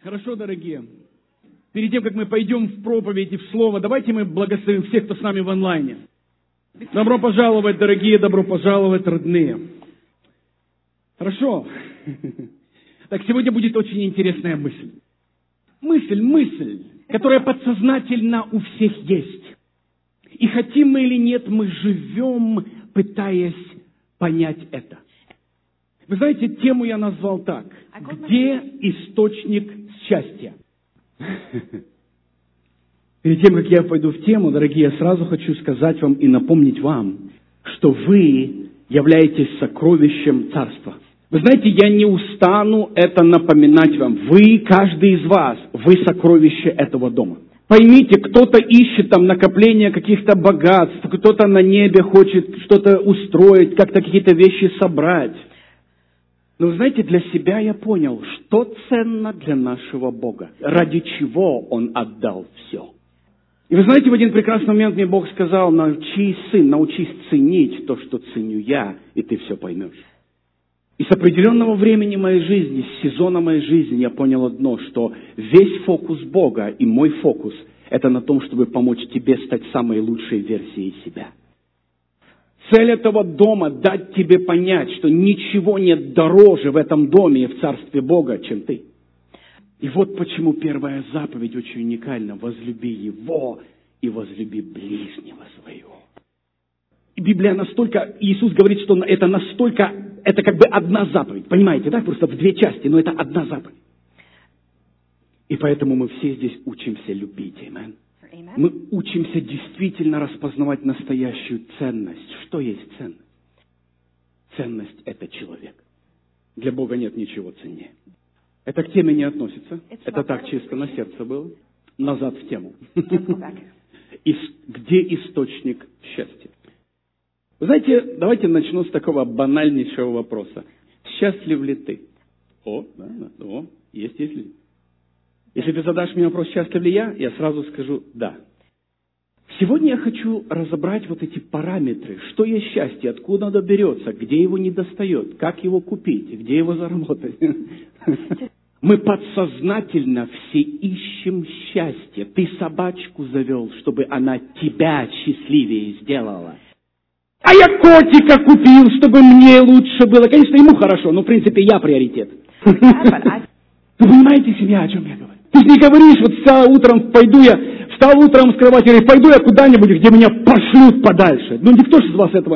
Хорошо, дорогие. Перед тем, как мы пойдем в проповедь и в слово, давайте мы благословим всех, кто с нами в онлайне. Добро пожаловать, дорогие, добро пожаловать, родные. Хорошо. Так, сегодня будет очень интересная мысль. Мысль, которая подсознательно у всех есть. И хотим мы или нет, мы живем, пытаясь понять это. Вы знаете, тему я назвал так. Где источник счастья? Перед тем, как я пойду в тему, дорогие, я сразу хочу сказать вам и напомнить вам, что вы являетесь сокровищем Царства. Вы знаете, я не устану это напоминать вам. Вы, каждый из вас, вы сокровище этого дома. Поймите, кто-то ищет там накопление каких-то богатств, кто-то на небе хочет что-то устроить, как-то какие-то вещи собрать. Но вы знаете, для себя я понял, что ценно для нашего Бога, ради чего Он отдал все. И вы знаете, в один прекрасный момент мне Бог сказал: научись, сын, научись ценить то, что ценю я, и ты все поймешь. И с определенного времени моей жизни, с сезона моей жизни я понял одно, что весь фокус Бога и мой фокус – это на том, чтобы помочь тебе стать самой лучшей версией себя. Цель этого дома – дать тебе понять, что ничего нет дороже в этом доме и в Царстве Бога, чем ты. И вот почему первая заповедь очень уникальна. Возлюби Его и возлюби ближнего своего. И Библия настолько, Иисус говорит, что это настолько, это как бы одна заповедь. Понимаете, да? Просто в две части, но это одна заповедь. И поэтому мы все здесь учимся любить. Аминь. Мы учимся действительно распознавать настоящую ценность. Что есть ценность? Ценность – это человек. Для Бога нет ничего ценнее. Это к теме не относится. Это так чисто на сердце было. Назад в тему. Где источник счастья? Вы знаете, давайте начну с такого банальнейшего вопроса. Счастлив ли ты? Есть люди. Если ты задашь мне вопрос, счастлив ли я сразу скажу «да». Сегодня я хочу разобрать вот эти параметры. Что есть счастье, откуда оно берется, где его не достает, как его купить, где его заработать. Мы подсознательно все ищем счастье. Ты собачку завел, чтобы она тебя счастливее сделала. А я котика купил, чтобы мне лучше было. Конечно, ему хорошо, но в принципе я приоритет. Вы понимаете, семья, о чем я говорю? Ты же не говоришь, вот встал утром с кровати, говорит, пойду я куда-нибудь, где меня пошлют подальше. Ну, никто же из вас этого.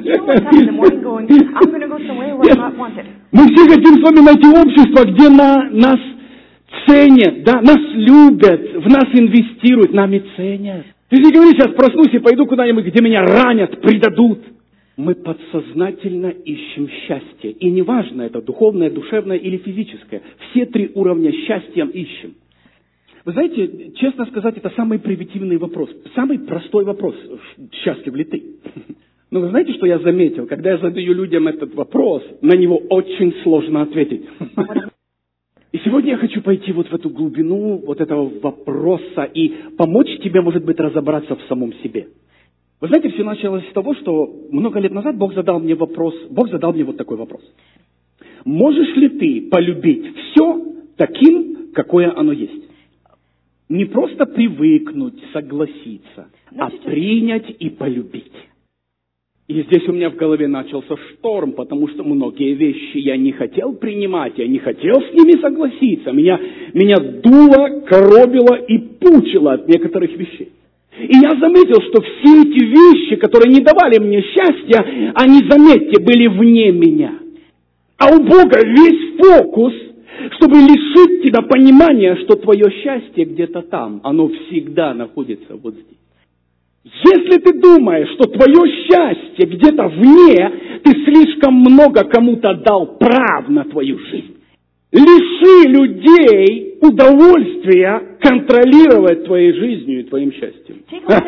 Мы все хотим с вами найти общество, где нас ценят, да, нас любят, в нас инвестируют, нами ценят. Ты же не говоришь, сейчас проснусь и пойду куда-нибудь, где меня ранят, предадут. Мы подсознательно ищем счастье. И неважно, это духовное, душевное или физическое. Все три уровня счастья ищем. Вы знаете, честно сказать, это самый примитивный вопрос. Самый простой вопрос. Счастлив ли ты? Но вы знаете, что я заметил? Когда я задаю людям этот вопрос, на него очень сложно ответить. И сегодня я хочу пойти вот в эту глубину вот этого вопроса и помочь тебе, может быть, разобраться в самом себе. Вы знаете, все началось с того, что много лет назад Бог задал мне вот такой вопрос. Можешь ли ты полюбить все таким, какое оно есть? Не просто привыкнуть, согласиться, а принять и полюбить. И здесь у меня в голове начался шторм, потому что многие вещи я не хотел принимать, я не хотел с ними согласиться. Меня дуло, коробило и пучило от некоторых вещей. И я заметил, что все эти вещи, которые не давали мне счастья, они, заметьте, были вне меня. А у Бога весь фокус, чтобы лишить тебя понимания, что твое счастье где-то там, оно всегда находится вот здесь. Если ты думаешь, что твое счастье где-то вне, ты слишком много кому-то дал прав на твою жизнь. Лиши людей удовольствия контролировать твоей жизнью и твоим счастьем.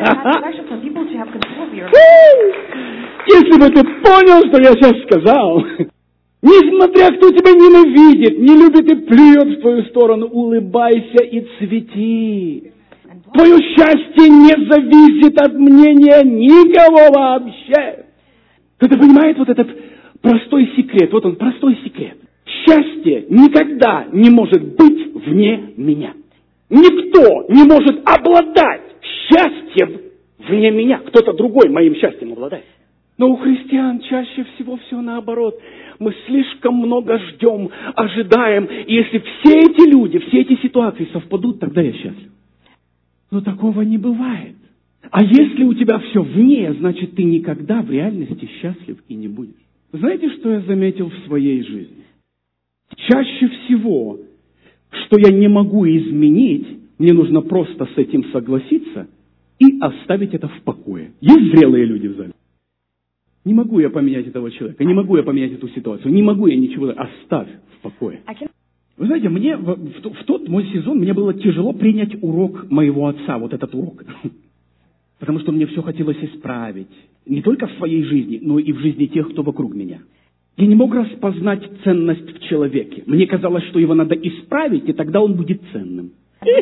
Если бы ты понял, что я сейчас сказал, несмотря кто тебя ненавидит, не любит и плюет в твою сторону, улыбайся и цвети. Твое счастье не зависит от мнения никого вообще. Кто-то понимает вот этот простой секрет? Вот он, простой секрет. Счастье никогда не может быть вне меня. Никто не может обладать счастьем вне меня. Кто-то другой моим счастьем обладает. Но у христиан чаще всего все наоборот. Мы слишком много ждем, ожидаем. И если все эти люди, все эти ситуации совпадут, тогда я счастлив. Но такого не бывает. А если у тебя все вне, значит, ты никогда в реальности счастлив и не будешь. Знаете, что я заметил в своей жизни? Чаще всего, что я не могу изменить, мне нужно просто с этим согласиться и оставить это в покое. Есть зрелые люди в зале? Не могу я поменять этого человека, не могу я поменять эту ситуацию, не могу я ничего, оставь в покое. Вы знаете, мне в тот мой сезон, мне было тяжело принять урок моего отца, вот этот урок. Потому что мне все хотелось исправить. Не только в своей жизни, но и в жизни тех, кто вокруг меня. Я не мог распознать ценность в человеке. Мне казалось, что его надо исправить, и тогда он будет ценным.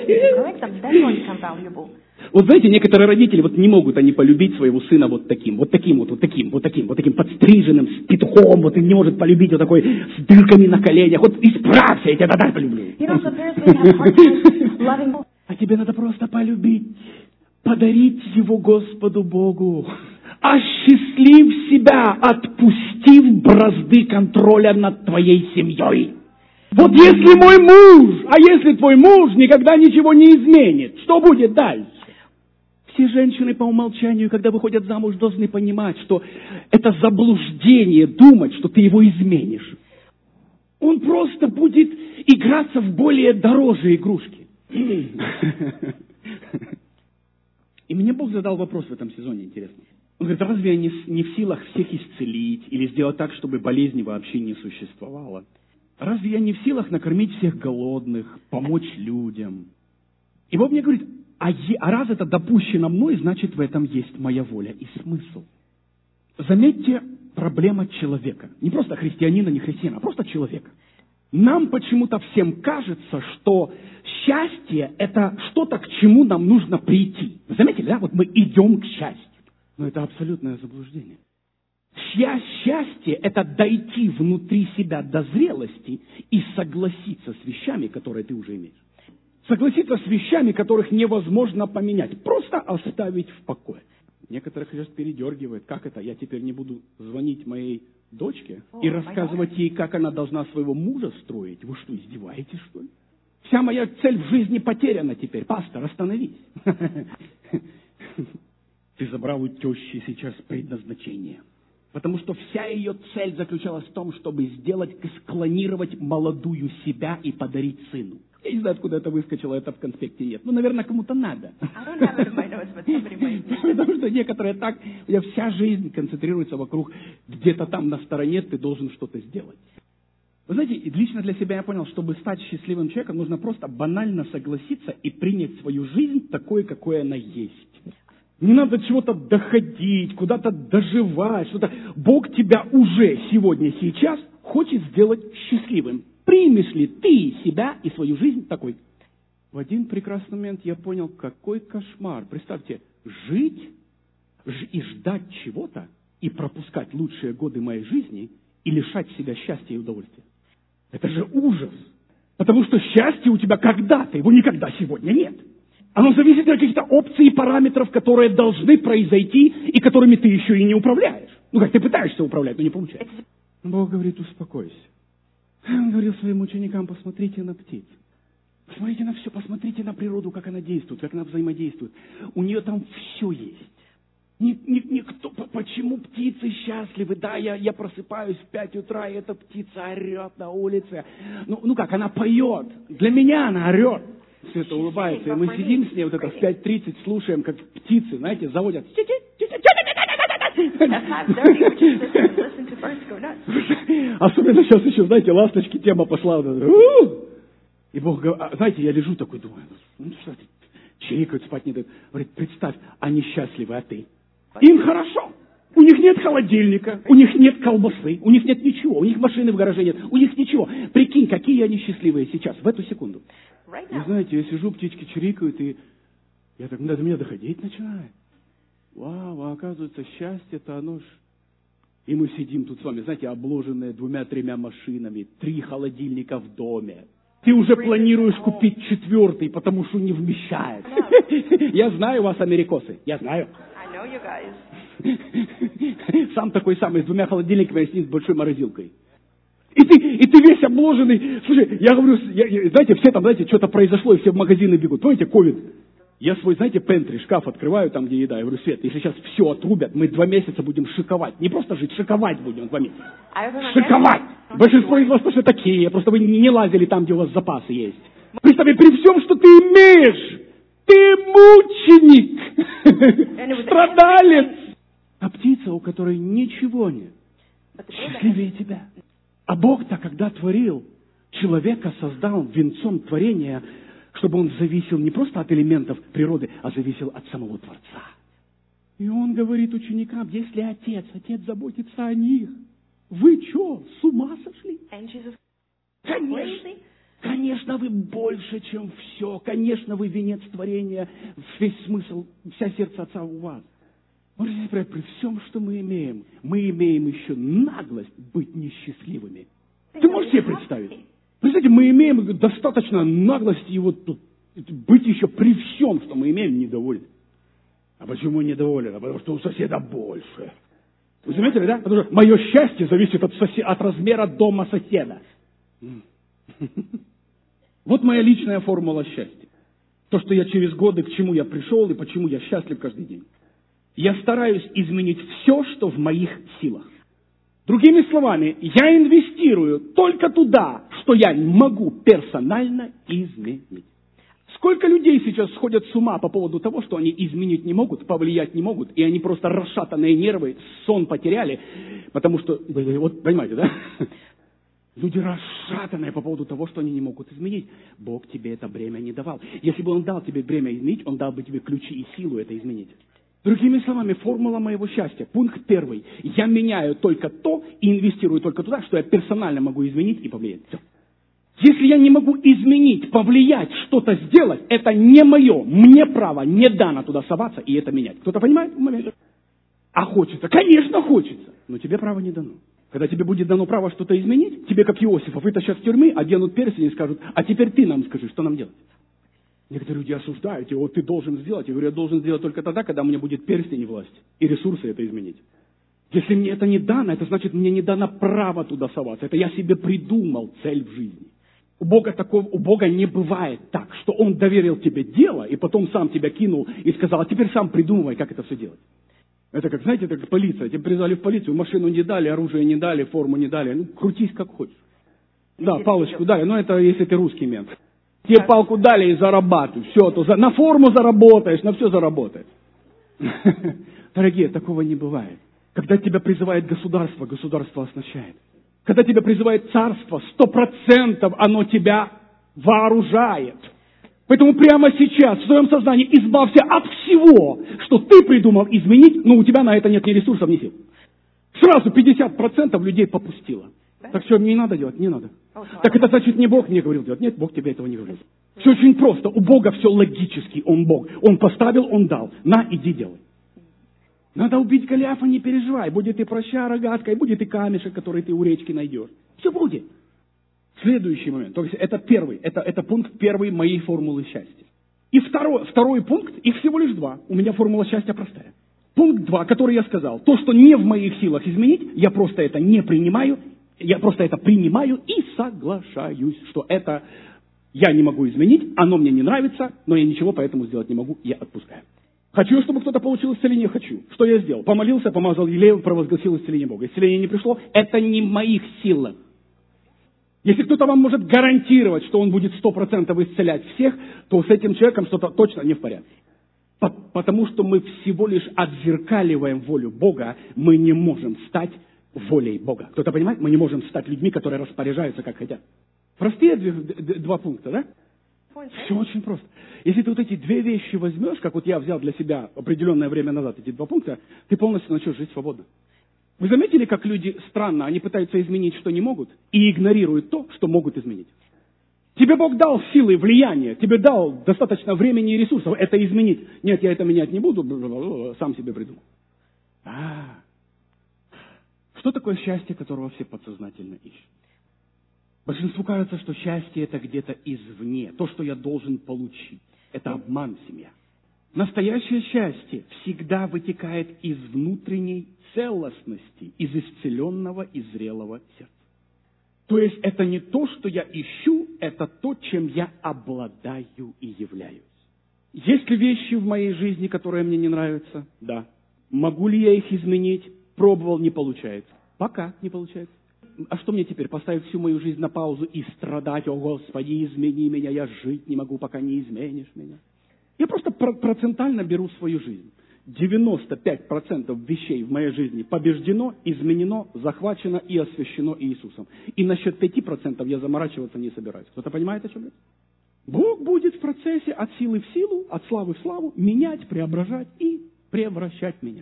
Вот знаете, некоторые родители вот не могут они полюбить своего сына вот таким подстриженным, с петухом, вот и не может полюбить вот такой с дырками на коленях. Вот исправься, я тебя тогда полюблю. А тебе надо просто полюбить, подарить его Господу Богу, осчастлив себя, отпустив бразды контроля над твоей семьей. Вот если мой муж, а если твой муж никогда ничего не изменит, что будет дальше? Все женщины по умолчанию, когда выходят замуж, должны понимать, что это заблуждение думать, что ты его изменишь. Он просто будет играться в более дорогие игрушки. И мне Бог задал вопрос в этом сезоне, интересно. Он говорит, разве я не в силах всех исцелить или сделать так, чтобы болезни вообще не существовало? Разве я не в силах накормить всех голодных, помочь людям? И Бог мне говорит, а раз это допущено мной, значит, в этом есть моя воля и смысл. Заметьте, проблема человека. Не просто христианина, не христианина, а просто человека. Нам почему-то всем кажется, что счастье – это что-то, к чему нам нужно прийти. Вы заметили, да? Вот мы идем к счастью. Но это абсолютное заблуждение. Счастье – это дойти внутри себя до зрелости и согласиться с вещами, которые ты уже имеешь. Согласиться с вещами, которых невозможно поменять. Просто оставить в покое. Некоторых сейчас передергивает. Как это? Я теперь не буду звонить моей дочке и рассказывать ей, как она должна своего мужа строить. Вы что, издеваетесь, что ли? Вся моя цель в жизни потеряна теперь. Пастор, остановись. Ты забрал у тещи сейчас предназначение. Потому что вся ее цель заключалась в том, чтобы склонировать молодую себя и подарить сыну. Я не знаю, откуда это выскочило, это в конспекте нет. Ну, наверное, кому-то надо. Потому что некоторые так, у меня вся жизнь концентрируется вокруг, где-то там на стороне ты должен что-то сделать. Вы знаете, лично для себя я понял, чтобы стать счастливым человеком, нужно просто банально согласиться и принять свою жизнь такой, какой она есть. Не надо чего-то доходить, куда-то доживать, что-то. Бог тебя уже сегодня, сейчас хочет сделать счастливым. Примешь ли ты себя и свою жизнь такой? В один прекрасный момент я понял, какой кошмар. Представьте, жить и ждать чего-то, и пропускать лучшие годы моей жизни, и лишать себя счастья и удовольствия. Это же ужас. Потому что счастье у тебя когда-то, его никогда сегодня нет. Оно зависит от каких-то опций и параметров, которые должны произойти, и которыми ты еще и не управляешь. Ну как, ты пытаешься управлять, но не получается. Бог говорит, успокойся. Он говорил своим ученикам, посмотрите на птиц. Посмотрите на все, посмотрите на природу, как она действует, как она взаимодействует. У нее там все есть. Никто, почему птицы счастливы? Да, я просыпаюсь в 5 утра, и эта птица орет на улице. Ну как, она поет. Для меня она орет. Все это улыбается. И мы сидим с ней вот это в 5:30, слушаем, как птицы, знаете, заводят. Особенно сейчас еще, знаете, ласточки, тема пошла. И Бог говорит, знаете, я лежу такой, думаю, ну что ты, чирикают, спать не дают. Говорит, представь, они счастливы, а ты? Им хорошо. У них нет холодильника, у них нет колбасы, у них нет ничего, у них машины в гараже нет, у них ничего. Прикинь, какие они счастливые сейчас, в эту секунду. Вы знаете, я сижу, птички чирикают, и я так, до меня доходить начинает. Вау, а оказывается, счастье-то оно ж... И мы сидим тут с вами, знаете, обложенные 2-3 машинами, 3 холодильника в доме, Ты уже планируешь купить 4, потому что не вмещается. Я знаю вас, америкосы. Я знаю. Сам такой самый, с 2 холодильниками, с большой морозилкой. И ты весь обложенный. Слушай, я говорю, знаете, все там, знаете, что-то произошло, и все в магазины бегут. Помните, ковид? Я свой, знаете, пентри, шкаф открываю, там, где еда. Я говорю, Свет, если сейчас все отрубят, мы 2 месяца будем шиковать. Не просто жить, шиковать будем 2 месяца. Шиковать! Большинство из вас тоже такие, просто вы не лазили там, где у вас запасы есть. Представь, при всем, что ты имеешь, ты мученик, страдалец. А птица, у которой ничего нет, счастливее тебя. А Бог-то, когда творил, человека создал венцом творения, чтобы он зависел не просто от элементов природы, а зависел от самого Творца. И он говорит ученикам, если отец заботится о них, вы что, с ума сошли? Конечно, вы больше, чем все. Конечно, вы венец творения, весь смысл, вся сердце Отца у вас. Можете сказать, при всем, что мы имеем еще наглость быть несчастливыми. Ты можешь себе представить? Представьте, мы имеем достаточно наглости и вот тут быть еще при всем, что мы имеем, недовольны. А почему недоволен? А потому что у соседа больше. Вы заметили, да? Потому что мое счастье зависит от размера дома соседа. Вот моя личная формула счастья. То, что я через годы, к чему я пришел и почему я счастлив каждый день. Я стараюсь изменить все, что в моих силах. Другими словами, я инвестирую только туда, что я могу персонально изменить. Сколько людей сейчас сходят с ума по поводу того, что они изменить не могут, повлиять не могут, и они просто расшатанные нервы, сон потеряли, потому что, вот понимаете, да? Люди расшатанные по поводу того, что они не могут изменить. Бог тебе это бремя не давал. Если бы Он дал тебе бремя изменить, Он дал бы тебе ключи и силу это изменить. Другими словами, формула моего счастья. Пункт 1. Я меняю только то и инвестирую только туда, что я персонально могу изменить и повлиять. Все. Если я не могу изменить, повлиять, что-то сделать, это не мое. Мне право не дано туда соваться и это менять. Кто-то понимает в момент? А хочется? Конечно, хочется. Но тебе право не дано. Когда тебе будет дано право что-то изменить, тебе, как Иосифа, вытащат с тюрьмы, оденут перстень и скажут, а теперь ты нам скажи, что нам делать. Некоторые люди осуждают его, ты должен сделать. Я говорю, я должен сделать только тогда, когда у меня будет перстень и власть, и ресурсы это изменить. Если мне это не дано, это значит, мне не дано право туда соваться. Это я себе придумал цель в жизни. У Бога не бывает так, что Он доверил тебе дело, и потом сам тебя кинул и сказал, а теперь сам придумывай, как это все делать. Это как, знаете, это как полиция. Тебе призвали в полицию, машину не дали, оружие не дали, форму не дали. Ну, крутись как хочешь. Да, палочку дали, но это если ты русский мент. Тебе палку дали и зарабатывай. Все, на форму заработаешь, на все заработаешь. Дорогие, такого не бывает. Когда тебя призывает государство, государство оснащает. Когда тебя призывает царство, 100% оно тебя вооружает. Поэтому прямо сейчас в своем сознании избавься от всего, что ты придумал изменить, но у тебя на это нет ни ресурсов, ни сил. Сразу 50% людей попустило. Так что не надо делать? Не надо. Так это значит, не Бог мне говорил делать. Нет, Бог тебе этого не говорил. Все очень просто. У Бога все логически. Он Бог. Он поставил, Он дал. На, иди делай. Надо убить Голиафа, не переживай. Будет и проща рогатка, и будет и камешек, который ты у речки найдешь. Все будет. Следующий момент. То есть это первый. Это пункт первый моей формулы счастья. И второй пункт, их всего лишь 2. У меня формула счастья простая. Пункт 2, который я сказал. То, что не в моих силах изменить, я просто это не принимаю. Я просто это принимаю и соглашаюсь, что это я не могу изменить, оно мне не нравится, но я ничего поэтому сделать не могу, я отпускаю. Хочу, чтобы кто-то получил исцеление, хочу. Что я сделал? Помолился, помазал елеем, провозгласил исцеление Бога. Исцеление не пришло, это не в моих силах. Если кто-то вам может гарантировать, что он будет 100% исцелять всех, то с этим человеком что-то точно не в порядке. Потому что мы всего лишь отзеркаливаем волю Бога, мы не можем стать волей Бога. Кто-то понимает? Мы не можем стать людьми, которые распоряжаются, как хотят. Простые 2 пункта, да? Все очень просто. Если ты вот эти 2 вещи возьмешь, как вот я взял для себя определенное время назад эти 2 пункта, ты полностью начнешь жить свободно. Вы заметили, как люди странно, они пытаются изменить, что не могут, и игнорируют то, что могут изменить? Тебе Бог дал силы, влияние, тебе дал достаточно времени и ресурсов это изменить. Нет, я это менять не буду, сам себе придумал. Что такое счастье, которого все подсознательно ищут? Большинству кажется, что счастье это где-то извне, то, что я должен получить. Это обман, семья. Настоящее счастье всегда вытекает из внутренней целостности, из исцеленного и зрелого сердца. То есть это не то, что я ищу, это то, чем я обладаю и являюсь. Есть ли вещи в моей жизни, которые мне не нравятся? Да. Могу ли я их изменить? Пробовал, не получается. Пока не получается. А что мне теперь, поставить всю мою жизнь на паузу и страдать? О, Господи, измени меня, я жить не могу, пока не изменишь меня. Я просто процентально беру свою жизнь. 95% вещей в моей жизни побеждено, изменено, захвачено и освящено Иисусом. И насчет 5% я заморачиваться не собираюсь. Кто-то понимает, о чем я? Бог будет в процессе от силы в силу, от славы в славу менять, преображать и превращать меня.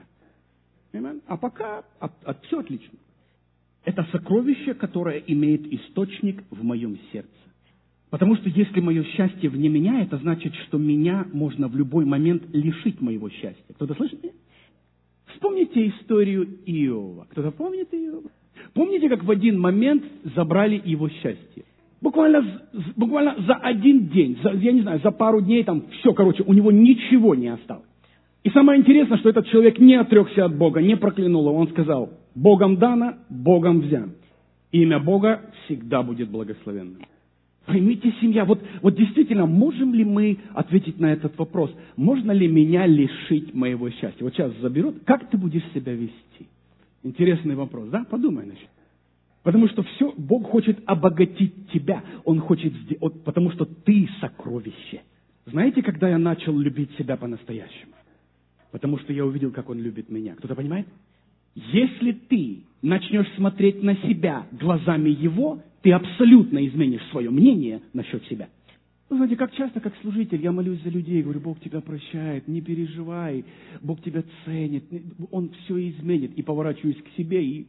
А пока все отлично. Это сокровище, которое имеет источник в моем сердце. Потому что если мое счастье вне меня, это значит, что меня можно в любой момент лишить моего счастья. Кто-то слышит меня? Вспомните историю Иова. Кто-то помнит Иова? Помните, как в один момент забрали его счастье? Буквально за один день, я не знаю, за пару дней там все, у него ничего не осталось. И самое интересное, что этот человек не отрекся от Бога, не проклянул его. Он сказал: Богом дано, Богом взято. Имя Бога всегда будет благословенным. Поймите, семья, вот действительно, можем ли мы ответить на этот вопрос? Можно ли меня лишить моего счастья? Вот сейчас заберут, как ты будешь себя вести? Интересный вопрос, да? Подумай насчет. Потому что все, Бог хочет обогатить тебя. Он хочет сделать, потому что ты сокровище. Знаете, когда я начал любить себя по-настоящему? Потому что я увидел, как Он любит меня. Кто-то понимает? Если ты начнешь смотреть на себя глазами Его, ты абсолютно изменишь свое мнение насчет себя. Вы знаете, как часто, как служитель, я молюсь за людей, говорю: Бог тебя прощает, не переживай, Бог тебя ценит, Он все изменит. И поворачиваюсь к себе и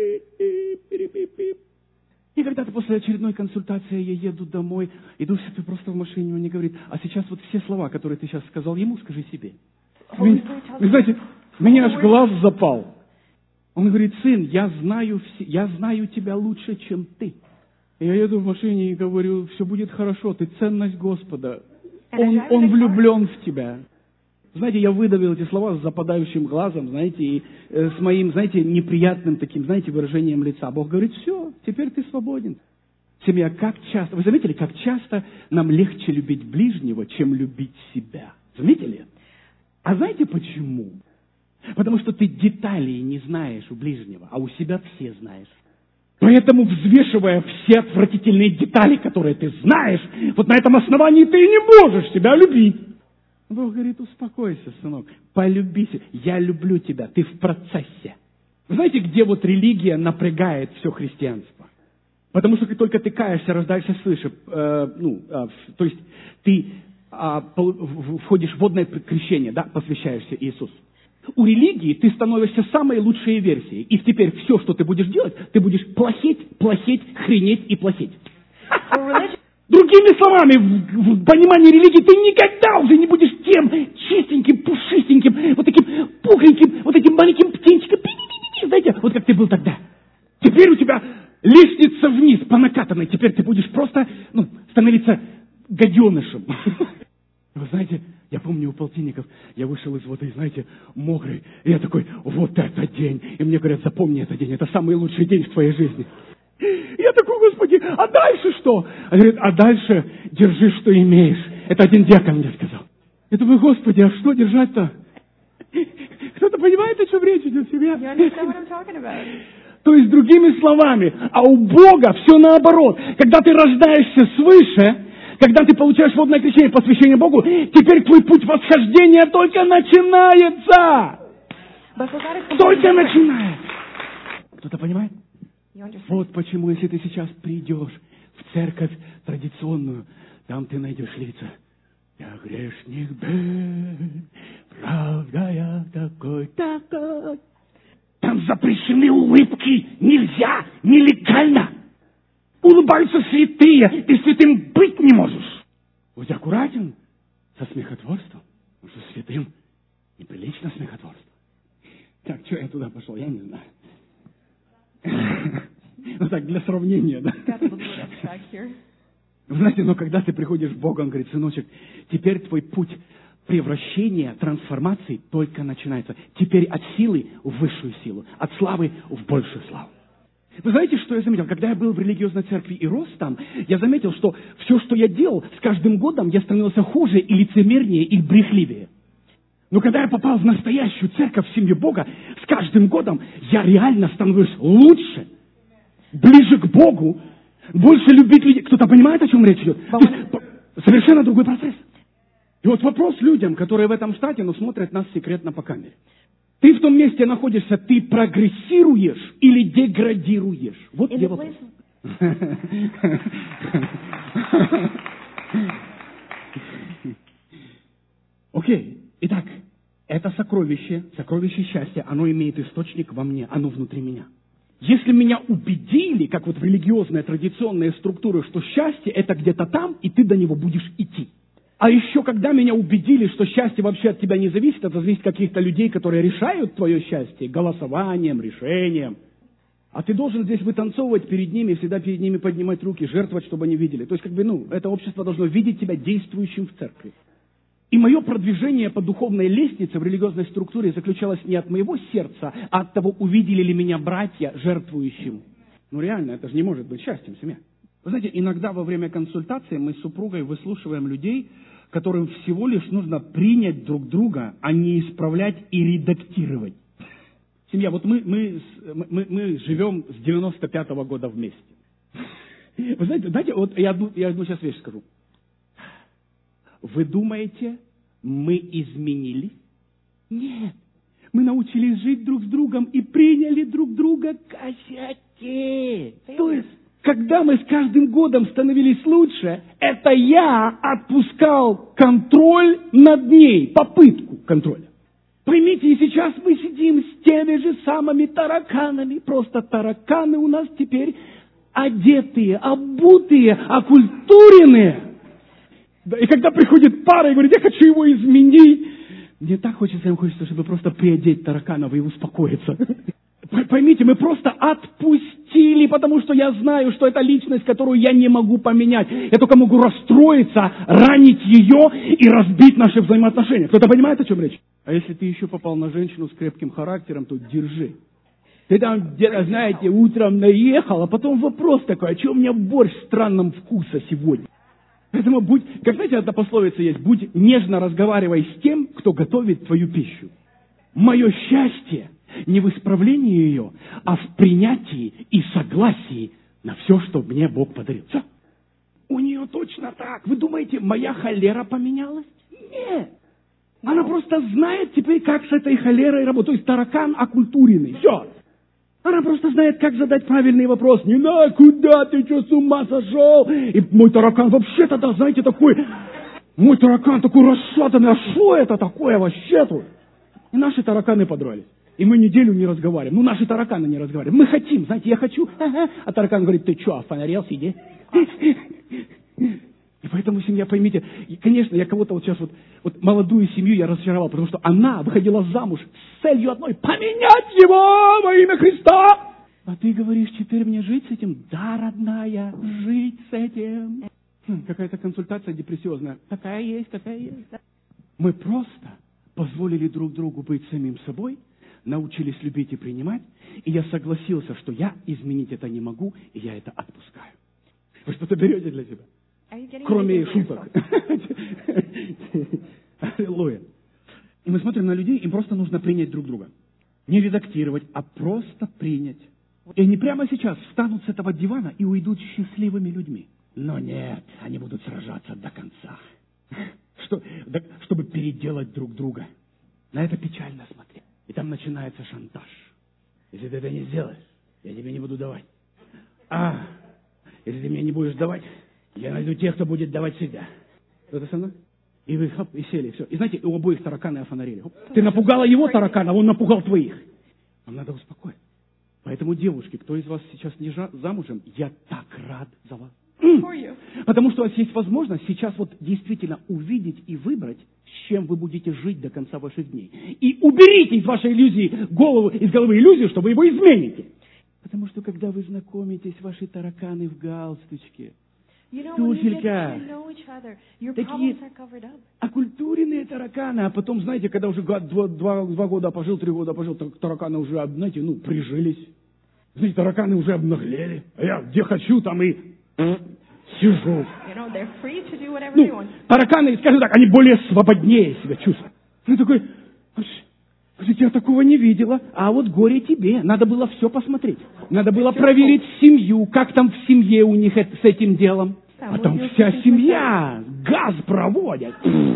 когда-то после очередной консультации я еду домой, иду себе просто в машине, он мне говорит: а сейчас вот все слова, которые ты сейчас сказал ему, скажи себе. Вы знаете, меня аж глаз запал. Он говорит: сын, я знаю тебя лучше, чем ты. И я еду в машине и говорю: все будет хорошо, ты ценность Господа. Он влюблен в тебя. Знаете, я выдавил эти слова с западающим глазом, знаете, и с моим, знаете, неприятным таким, знаете, выражением лица. Бог говорит: все, теперь ты свободен. Семья, как часто, вы заметили, как часто нам легче любить ближнего, чем любить себя? Заметили? А знаете почему? Потому что ты деталей не знаешь у ближнего, а у себя все знаешь. Поэтому, взвешивая все отвратительные детали, которые ты знаешь, вот на этом основании ты и не можешь себя любить. Бог говорит: успокойся, сынок, полюби себя. Я люблю тебя, ты в процессе. Вы знаете, где вот религия напрягает все христианство? Потому что только ты каешься, рождаешься свыше. То есть ты входишь в водное крещение, да, посвящаешься Иисусу. У религии ты становишься самой лучшей версией. И теперь все, что ты будешь делать, ты будешь плохеть, хренеть и плохеть. Другими словами, в понимании религии ты никогда уже не будешь тем чистеньким, пушистеньким, вот таким пухленьким, вот этим маленьким птенчиком, знаете, вот как ты был тогда. Теперь у тебя лестница вниз по накатанной. Теперь ты будешь просто становиться гаденышем. Вы знаете, я помню у полтинников, я вышел из воды, знаете, мокрый, и я такой: вот это день. И мне говорят: запомни этот день, это самый лучший день в твоей жизни. И я такой: Господи, а дальше что? Он говорит: а дальше держи, что имеешь. Это один диакон мне сказал. Я думаю: Господи, а что держать-то? Кто-то понимает, о чем речь идет, семья? То есть, другими словами, а у Бога все наоборот. Когда ты рождаешься свыше, когда ты получаешь водное крещение, посвящение Богу, теперь твой путь восхождения только начинается. Только начинается. Кто-то понимает? Вот почему, если ты сейчас придешь в церковь традиционную, там ты найдешь лица: я грешник был, правда я такой. Там запрещены улыбки, нельзя, нелегально. Улыбаются святые, ты святым быть не можешь. Будь аккуратен со смехотворством, потому что святым неприлично смехотворство. Так, что я туда пошел, я не знаю. Ну так, для сравнения, да. Got a little bit abstract here. Вы знаете, но когда ты приходишь к Богу, Он говорит: сыночек, теперь твой путь превращения, трансформации только начинается. Теперь от силы в высшую силу, от славы в большую славу. Вы знаете, что я заметил? Когда я был в религиозной церкви и рос там, я заметил, что все, что я делал, с каждым годом я становился хуже и лицемернее, и брехливее. Но когда я попал в настоящую церковь, в семью Бога, с каждым годом я реально становлюсь лучше, ближе к Богу, больше любить людей. Кто-то понимает, о чем речь идет? То есть, совершенно другой процесс. И вот вопрос людям, которые в этом штате, но смотрят нас секретно по камере. Ты в том месте находишься, ты прогрессируешь или деградируешь? Вот где вопрос. Окей. Итак, это сокровище счастья, оно имеет источник во мне, оно внутри меня. Если меня убедили, как вот в религиозные традиционные структуры, что счастье это где-то там, и ты до него будешь идти. А еще когда меня убедили, что счастье вообще от тебя не зависит, это зависит от каких-то людей, которые решают твое счастье голосованием, решением. А ты должен здесь вытанцовывать перед ними, всегда перед ними поднимать руки, жертвовать, чтобы они видели. То есть, это общество должно видеть тебя действующим в церкви. И мое продвижение по духовной лестнице в религиозной структуре заключалось не от моего сердца, а от того, увидели ли меня братья жертвующим. Ну реально, это же не может быть счастьем семья. Вы знаете, иногда во время консультации мы с супругой выслушиваем людей, которым всего лишь нужно принять друг друга, а не исправлять и редактировать. Семья, вот мы живем с 95-го года вместе. Вы знаете, вот я одну сейчас вещь скажу. Вы думаете, мы изменились? Нет. Мы научились жить друг с другом и приняли друг друга косяки. То есть, когда мы с каждым годом становились лучше, это я отпускал контроль над ней, попытку контроля. Поймите, и сейчас мы сидим с теми же самыми тараканами. Просто тараканы у нас теперь одетые, обутые, окультуренные. Да, и когда приходит пара и говорит: я хочу его изменить, мне так хочется, чтобы просто приодеть тараканов и успокоиться. Поймите, мы просто отпустили, потому что я знаю, что это личность, которую я не могу поменять. Я только могу расстроиться, ранить ее и разбить наши взаимоотношения. Кто-то понимает, о чем речь? А если ты еще попал на женщину с крепким характером, то держи. Ты там где-то, знаете, утром наехал, а потом вопрос такой: а что у меня борщ странным вкуса сегодня? Поэтому как знаете, эта пословица есть: будь нежно разговаривай с тем, кто готовит твою пищу. Мое счастье не в исправлении ее, а в принятии и согласии на все, что мне Бог подарил. Все. У нее точно так. Вы думаете, моя холера поменялась? Нет. Она просто знает теперь, как с этой холерой работать. То есть таракан окультуренный. Все. Она просто знает, как задать правильный вопрос. Не надо, куда ты, что, с ума сошел? И мой таракан вообще-то, да, знаете, такой... Мой таракан такой расшатанный. А что это такое вообще-то? И наши тараканы подрались. И мы неделю не разговариваем. Ну, наши тараканы не разговариваем. Мы хотим, знаете, я хочу. А таракан говорит: ты что, офонарел, сиди. И поэтому, семья, поймите, и, конечно, я кого-то вот сейчас вот молодую семью я разочаровал, потому что она выходила замуж с целью одной: поменять его во имя Христа. А ты говоришь: теперь мне жить с этим? Да, родная, жить с этим. Какая-то консультация депрессиозная. Такая есть. Мы просто позволили друг другу быть самим собой, научились любить и принимать, и я согласился, что я изменить это не могу, и я это отпускаю. Вы что-то берете для себя? Кроме шуток. Аллилуйя. И мы смотрим на людей, им просто нужно принять друг друга. Не редактировать, а просто принять. И они прямо сейчас встанут с этого дивана и уйдут счастливыми людьми. Но нет, они будут сражаться до конца. Чтобы переделать друг друга. На это печально смотреть. И там начинается шантаж. Если ты это не сделаешь, я тебе не буду давать. Если ты мне не будешь давать, я найду тех, кто будет давать всегда. Кто-то со мной? И вы, хоп, и сели, все. И знаете, у обоих тараканы офонарили. Хоп. Ты напугала его таракана, он напугал твоих. Вам надо успокоить. Поэтому, девушки, кто из вас сейчас не замужем, я так рад за вас. Потому что у вас есть возможность сейчас вот действительно увидеть и выбрать, с чем вы будете жить до конца ваших дней. И уберите из вашей иллюзии из головы иллюзию, что вы его измените. Потому что, когда вы знакомитесь, ваши тараканы в галстучке, You know, when you get туфелька, to know each other, your такие problems are covered up. окультуренные тараканы, а потом, знаете, когда уже два года пожил, 3 года пожил, тараканы уже, знаете, прижились. Знаете, тараканы уже обнаглели. А я где хочу, там и сижу. You know, they're free to do whatever they want. Тараканы, скажем так, они более свободнее себя чувствуют. Ну, такой, я такого не видела, а вот горе тебе. Надо было все посмотреть. Надо было проверить семью, как там в семье у них с этим делом. А там вся семья газ проводят.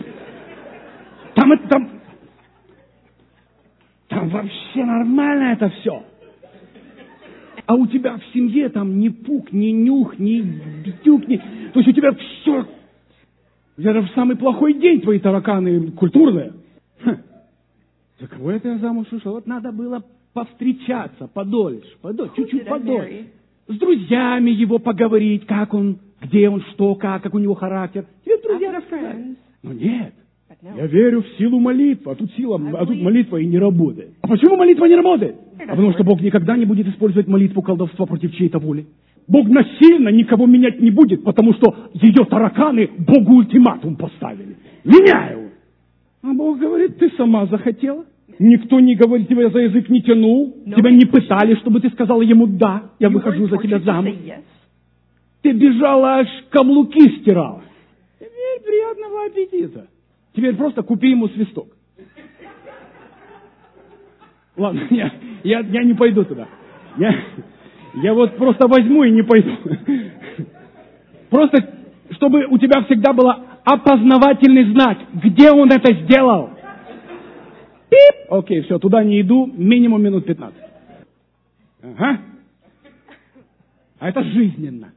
Там вообще нормально это все. А у тебя в семье там ни пук, ни нюх, ни битюк, То есть у тебя все... Это в самый плохой день твои тараканы культурные. За кого это я замуж ушел? Вот надо было повстречаться подольше, чуть-чуть подольше. С друзьями его поговорить, как он, где он, что, как у него характер. Тебе друзья рассказали. Но нет. Я верю в силу молитвы, а тут молитва и не работает. А почему молитва не работает? Потому что Бог никогда не будет использовать молитву колдовства против чьей-то воли. Бог насильно никого менять не будет, потому что ее тараканы Богу ультиматум поставили. Меняй его. А Бог говорит, ты сама захотела. Никто не говорит, тебя за язык не тянул. Тебя не пытали, чтобы ты сказала ему «да, я выхожу за тебя замуж». Ты бежала, аж каблуки стирала. Теперь приятного аппетита. Теперь просто купи ему свисток. Ладно, я не пойду туда. Я вот просто возьму и не пойду. Просто, чтобы у тебя всегда был опознавательный знак, где он это сделал. Пип! Окей, все, туда не иду, минимум минут 15. Ага. А это жизненно.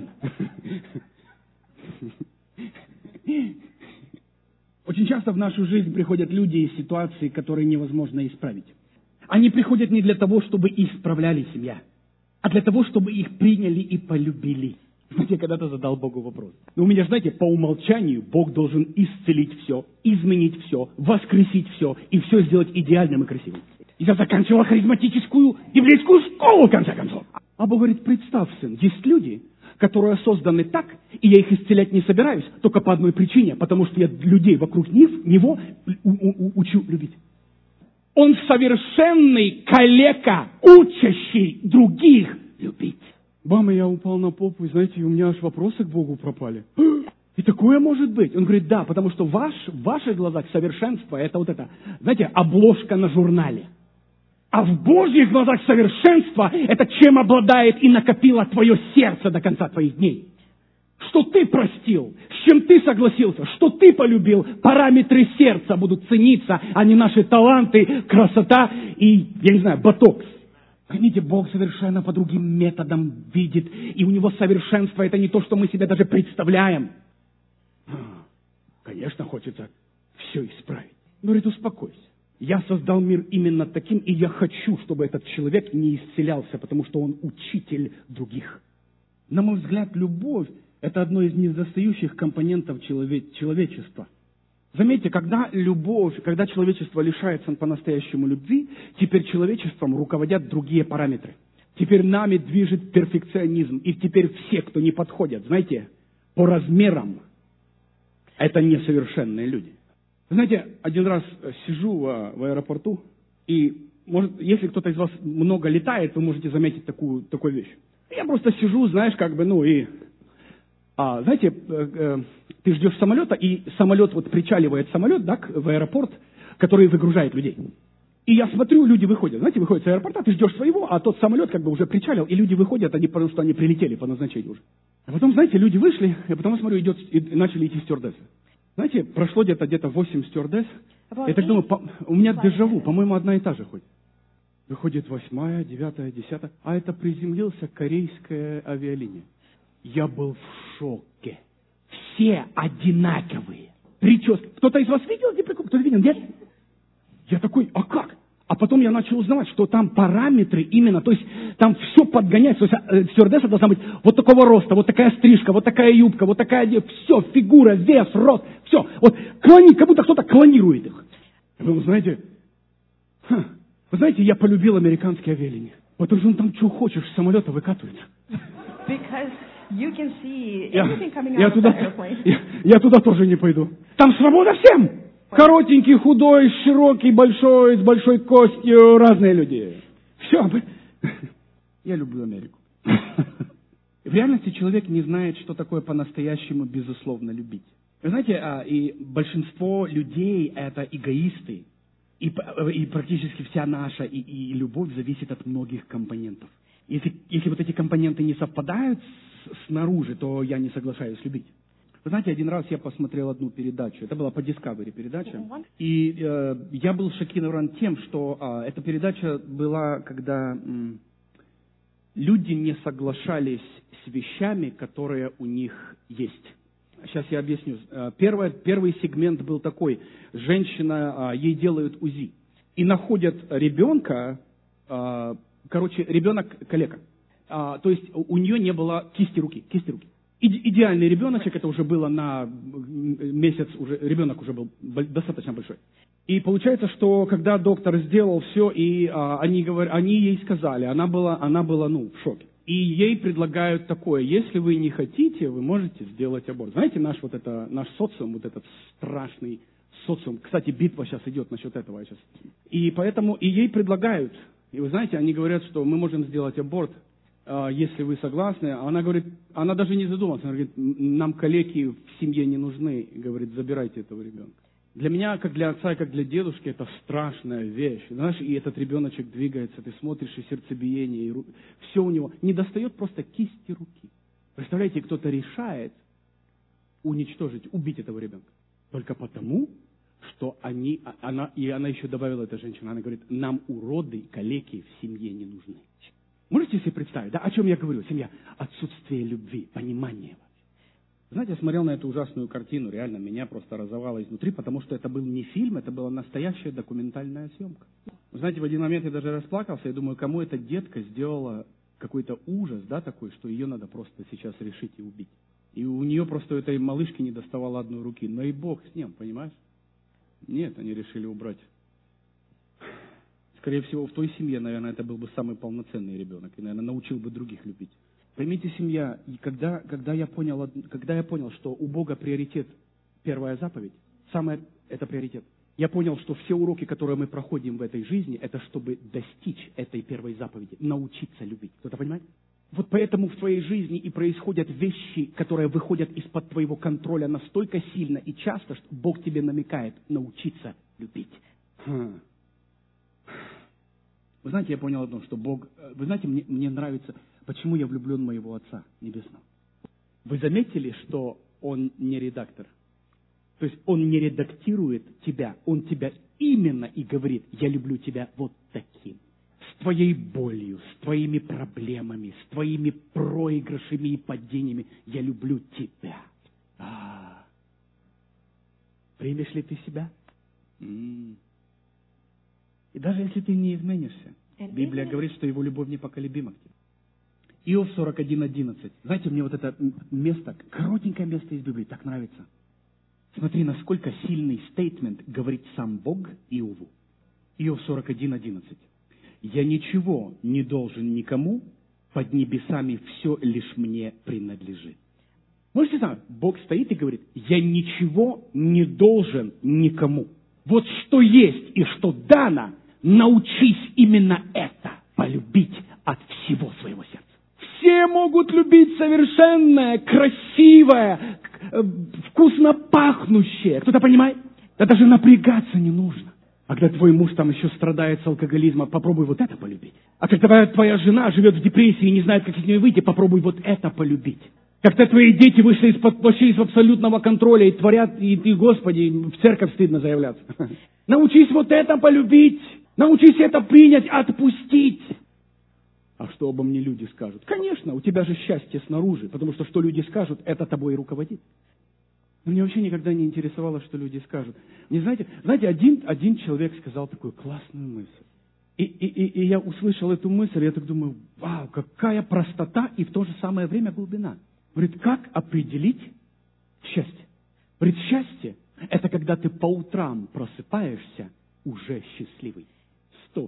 Очень часто в нашу жизнь приходят люди из ситуаций, которые невозможно исправить. Они приходят не для того, чтобы исправляли семья, а для того, чтобы их приняли и полюбили. Знаете, я когда-то задал Богу вопрос. У меня, знаете, по умолчанию Бог должен исцелить все, изменить все, воскресить все и все сделать идеальным и красивым. Я заканчивал харизматическую библейскую школу, в конце концов. А Бог говорит, представь, сын, есть люди, которые созданы так, и я их исцелять не собираюсь, только по одной причине, потому что я людей вокруг него учу любить. Он совершенный калека, учащий других любить. Мама, я упал на попу, и знаете, у меня аж вопросы к Богу пропали. И такое может быть? Он говорит, да, потому что в ваших глазах совершенство, это вот это, знаете, обложка на журнале. А в Божьих глазах совершенство, это чем обладает и накопило твое сердце до конца твоих дней. Что ты простил, с чем ты согласился, что ты полюбил, параметры сердца будут цениться, а не наши таланты, красота и, я не знаю, ботокс. Поймите, Бог совершенно по другим методам видит, и у Него совершенство это не то, что мы себе даже представляем. Конечно, хочется все исправить. Говорит, успокойся. Я создал мир именно таким, и я хочу, чтобы этот человек не исцелялся, потому что он учитель других. На мой взгляд, любовь – это одно из недостающих компонентов человечества. Заметьте, когда человечество лишается по-настоящему любви, теперь человечеством руководят другие параметры. Теперь нами движет перфекционизм. И теперь все, кто не подходят, знаете, по размерам, это несовершенные люди. Знаете, один раз сижу в аэропорту, и, может, если кто-то из вас много летает, вы можете заметить такую вещь. Я просто сижу, знаешь, знаете, ты ждешь самолета, и самолет, причаливает самолет, да, в аэропорт, который выгружает людей. И я смотрю, люди выходят. Знаете, выходят с аэропорта, ты ждешь своего, а тот самолет уже причалил, и люди выходят, потому что они прилетели по назначению уже. А потом, знаете, люди вышли, и потом, смотрю, и начали идти стюардессы. Знаете, прошло где-то 8 стюардесс. Я так думаю, у меня дежаву, по-моему, одна и та же ходит. Выходит 8-я, 9-я, 10-я, а это приземлился корейская авиалиния. Я был в шоке. Все одинаковые. Прически. Кто-то из вас видел эти приколы? Кто-то видел? Нет? Я такой, а как? А потом я начал узнавать, что там параметры именно, то есть там все подгоняется. То есть стюардесса должна быть вот такого роста, вот такая стрижка, вот такая юбка, вот такая, все, фигура, вес, рост, все. Вот как будто кто-то клонирует их. Вы знаете, я полюбил американские авиалинии. Потому что он там что хочешь, с самолета выкатывается. Because you can see Я, everything coming я out of туда, that airplane. я туда тоже не пойду. Там свобода всем. Коротенький, худой, широкий, большой, с большой костью, разные люди. Все. Я люблю Америку. В реальности человек не знает, что такое по-настоящему безусловно любить. Вы знаете, и большинство людей это эгоисты. И практически вся наша и любовь зависит от многих компонентов. Если вот эти компоненты не совпадают снаружи, то я не соглашаюсь любить. Вы знаете, один раз я посмотрел одну передачу. Это была по Discovery передача. И я был шокирован тем, что эта передача была, когда люди не соглашались с вещами, которые у них есть. Сейчас я объясню. Первый сегмент был такой. Женщина, ей делают УЗИ. И находят ребенка, ребенок калека. То есть у нее не было кисти руки. Идеальный ребеночек, это уже было на месяц, ребенок уже был достаточно большой. И получается, что когда доктор сделал все, и они ей сказали, она была в шоке. И ей предлагают такое: если вы не хотите, вы можете сделать аборт. Знаете, наш социум, вот этот страшный социум. Кстати, битва сейчас идет насчет этого. И поэтому и ей предлагают. И вы знаете, они говорят, что мы можем сделать аборт, если вы согласны. Она говорит, она даже не задумалась, она говорит, нам калеки в семье не нужны. Говорит, забирайте этого ребенка. Для меня, как для отца и как для дедушки, это страшная вещь. Знаешь, и этот ребеночек двигается, ты смотришь, и сердцебиение, и все у него. Не достает просто кисти руки. Представляете, кто-то решает уничтожить, убить этого ребенка. Только потому, что она еще добавила, эта женщина, она говорит, нам уроды, калеки в семье не нужны. Можете себе представить, да, о чем я говорю? Семья. Отсутствие любви, понимания. Знаете, я смотрел на эту ужасную картину, реально меня просто разорвало изнутри, потому что это был не фильм, это была настоящая документальная съемка. Вы знаете, в один момент я даже расплакался, я думаю, кому эта детка сделала какой-то ужас, да, такой, что ее надо просто сейчас решить и убить. И у нее просто у этой малышки не доставало одной руки. Но и Бог с ним, понимаешь? Нет, они решили убрать. Скорее всего, в той семье, наверное, это был бы самый полноценный ребенок. И, наверное, научил бы других любить. Поймите, семья, и когда я понял, что у Бога приоритет первая заповедь, это приоритет. Я понял, что все уроки, которые мы проходим в этой жизни, это чтобы достичь этой первой заповеди, научиться любить. Кто-то понимает? Вот поэтому в твоей жизни и происходят вещи, которые выходят из-под твоего контроля настолько сильно и часто, что Бог тебе намекает научиться любить. Вы знаете, я понял одно, что Бог... Вы знаете, мне нравится, почему я влюблен в моего Отца Небесного. Вы заметили, что Он не редактор? То есть Он не редактирует тебя, Он тебя именно и говорит, я люблю тебя вот таким. С твоей болью, с твоими проблемами, с твоими проигрышами и падениями. Я люблю тебя. Примешь ли ты себя? И даже если ты не изменишься, Библия говорит, что его любовь непоколебима к тебе. Иов 41:11. Знаете, мне вот это место, коротенькое место из Библии, так нравится. Смотри, насколько сильный стейтмент говорит сам Бог Иову. Иов 41:11. Я ничего не должен никому, под небесами все лишь мне принадлежит. Можете знать, Бог стоит и говорит, я ничего не должен никому. Вот что есть и что дано, научись именно это полюбить от всего своего сердца. Все могут любить совершенное, красивое, вкусно пахнущее. Кто-то понимает? Да даже напрягаться не нужно. А когда твой муж там еще страдает с алкоголизмом, попробуй вот это полюбить. А когда твоя жена живет в депрессии и не знает, как из нее выйти, попробуй вот это полюбить. Когда твои дети вышли из абсолютного контроля и творят, и ты, Господи, в церковь стыдно заявляться. Научись вот это полюбить. Научись это принять, отпустить. А что обо мне люди скажут? Конечно, у тебя же счастье снаружи, потому что люди скажут, это тобой и руководит. Но мне вообще никогда не интересовало, что люди скажут. Мне, знаете, один человек сказал такую классную мысль. И я услышал эту мысль, и я так думаю, вау, какая простота и в то же самое время глубина. Говорит, как определить счастье? Говорит, счастье – это когда ты по утрам просыпаешься уже счастливый. Стоп.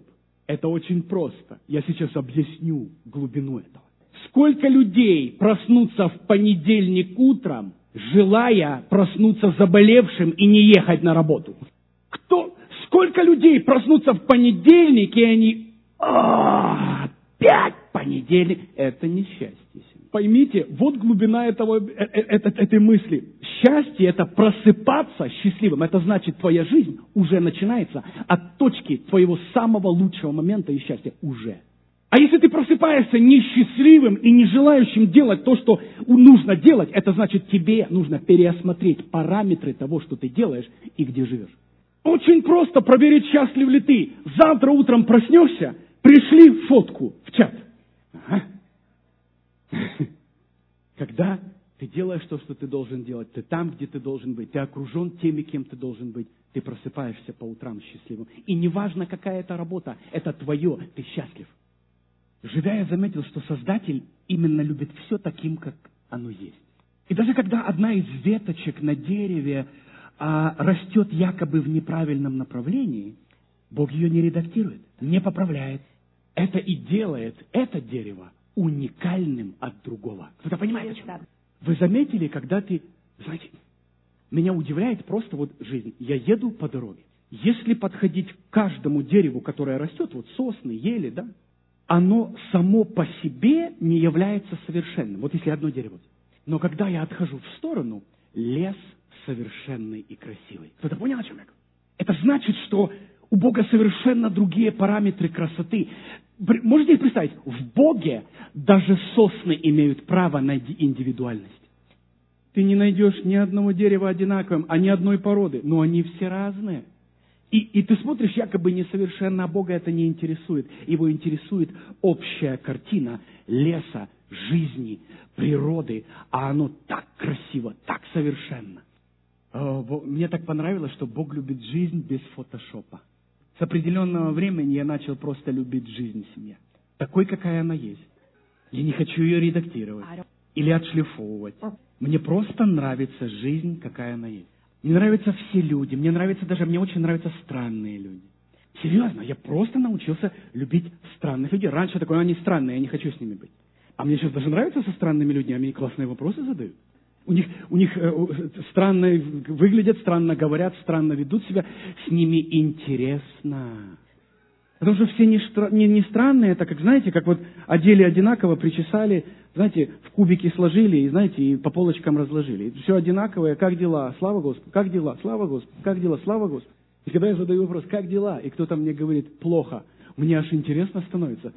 Это очень просто. Я сейчас объясню глубину этого. Сколько людей проснутся в понедельник утром, желая проснуться заболевшим и не ехать на работу? Сколько людей проснутся в понедельник, и они... Опять понедельник. Это не счастье. Поймите, вот глубина этой мысли. Счастье – это просыпаться счастливым. Это значит, твоя жизнь уже начинается от точки твоего самого лучшего момента и счастья уже. А если ты просыпаешься несчастливым и не желающим делать то, что нужно делать, это значит, тебе нужно переосмотреть параметры того, что ты делаешь и где живешь. Очень просто проверить, счастлив ли ты. Завтра утром проснешься, пришли фотку в чат. Ага. Когда ты делаешь то, что ты должен делать, ты там, где ты должен быть, ты окружен теми, кем ты должен быть, ты просыпаешься по утрам счастливым. И неважно, какая это работа, это твое, ты счастлив. Живя, я заметил, что Создатель именно любит все таким, как оно есть. И даже когда одна из веточек на дереве растет якобы в неправильном направлении, Бог ее не редактирует, не поправляет. Это и делает это дерево уникальным от другого. Кто-то понимает, о чем? Вы заметили, когда ты... Знаете, меня удивляет просто вот жизнь. Я еду по дороге. Если подходить к каждому дереву, которое растет, вот сосны, ели, да, оно само по себе не является совершенным. Вот если одно дерево. Но когда я отхожу в сторону, лес совершенный и красивый. Кто-то понял, о чем я говорю? Это значит, что у Бога совершенно другие параметры красоты. Можете представить, в Боге даже сосны имеют право на индивидуальность. Ты не найдешь ни одного дерева одинаковым, а ни одной породы, но они все разные. И ты смотришь, якобы несовершенно, а Бога это не интересует. Его интересует общая картина леса, жизни, природы, а оно так красиво, так совершенно. Мне так понравилось, что Бог любит жизнь без фотошопа. С определенного времени я начал просто любить жизнь семьи. Такой, какая она есть. Я не хочу ее редактировать или отшлифовывать. Мне просто нравится жизнь, какая она есть. Мне нравятся все люди. Мне очень нравятся странные люди. Серьезно, я просто научился любить странных людей. Раньше такое, они странные, я не хочу с ними быть. А мне сейчас даже нравится со странными людьми, они классные вопросы задают. У них странно выглядят, странно говорят, странно ведут себя. С ними интересно. Потому что все не странные, это как, знаете, как вот одели одинаково, причесали, знаете, в кубики сложили, и, знаете, и по полочкам разложили. Все одинаковое, как дела? Слава Господу. Как дела? Слава Господу. Как дела? Слава Господу. И когда я задаю вопрос, как дела? И кто-то мне говорит, плохо. Мне аж интересно становится.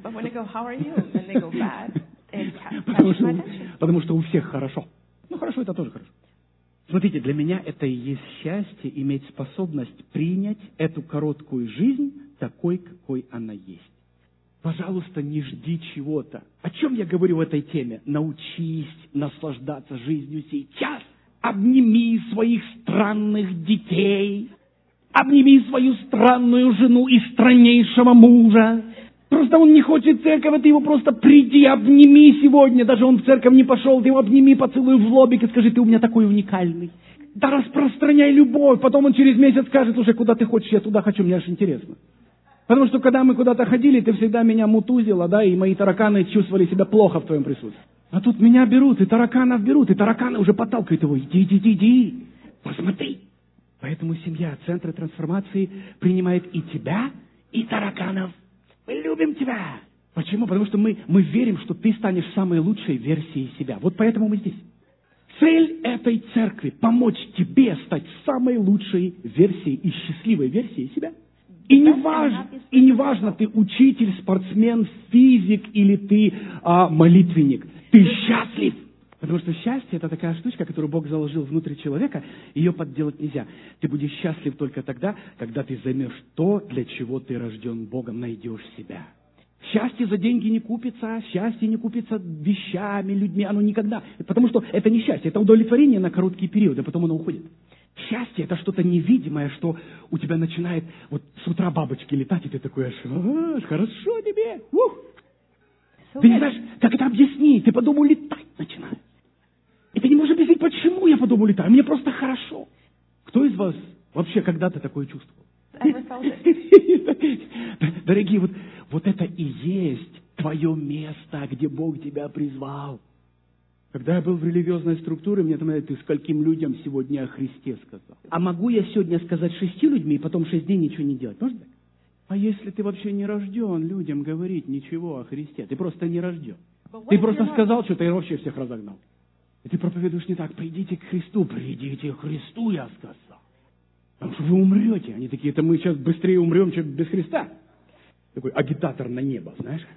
Потому что у всех хорошо. Ну, хорошо, это тоже хорошо. Смотрите, для меня это и есть счастье, иметь способность принять эту короткую жизнь такой, какой она есть. Пожалуйста, не жди чего-то. О чем я говорю в этой теме? Научись наслаждаться жизнью сейчас. Обними своих странных детей. Обними свою странную жену и страннейшего мужа. Просто он не хочет в церковь, а ты его просто приди, обними сегодня. Даже он в церковь не пошел, ты его обними, поцелуй в лобик и скажи, ты у меня такой уникальный. Да распространяй любовь. Потом он через месяц скажет уже, куда ты хочешь, я туда хочу, мне аж интересно. Потому что когда мы куда-то ходили, ты всегда меня мутузила, да, и мои тараканы чувствовали себя плохо в твоем присутствии. А тут меня берут, и тараканов берут, и тараканы уже подталкивают его. Иди, посмотри. Поэтому семья, центры трансформации принимает и тебя, и тараканов. Мы любим тебя. Почему? Потому что мы верим, что ты станешь самой лучшей версией себя. Вот поэтому мы здесь. Цель этой церкви – помочь тебе стать самой лучшей версией и счастливой версией себя. И не важно, ты учитель, спортсмен, физик или ты молитвенник. Ты счастлив. Потому что счастье – это такая штучка, которую Бог заложил внутрь человека, ее подделать нельзя. Ты будешь счастлив только тогда, когда ты займешь то, для чего ты рожден Богом, найдешь себя. Счастье за деньги не купится, счастье не купится вещами, людьми, оно никогда. Потому что это не счастье, это удовлетворение на короткий период, а потом оно уходит. Счастье – это что-то невидимое, что у тебя начинает вот с утра бабочки летать, и ты такой, хорошо тебе. Ты не знаешь, как это объяснить, ты по дому летать начинаешь. И ты не можешь объяснить, почему я по дому летаю, мне просто хорошо. Кто из вас вообще когда-то такое чувствовал? Дорогие, вот это и есть твое место, где Бог тебя призвал. Когда я был в религиозной структуре, мне там говорят, ты скольким людям сегодня о Христе сказал? А могу я сегодня сказать 6 людьми, и потом 6 дней ничего не делать? Может так? А если ты вообще не рожден людям говорить ничего о Христе? Ты просто не рожден. Ты просто сказал что-то и вообще всех разогнал. И ты проповедуешь не так. Придите к Христу, придите к Христу, я сказал. Потому что вы умрете. Они такие, это мы сейчас быстрее умрем, чем без Христа. Такой агитатор на небо, знаешь?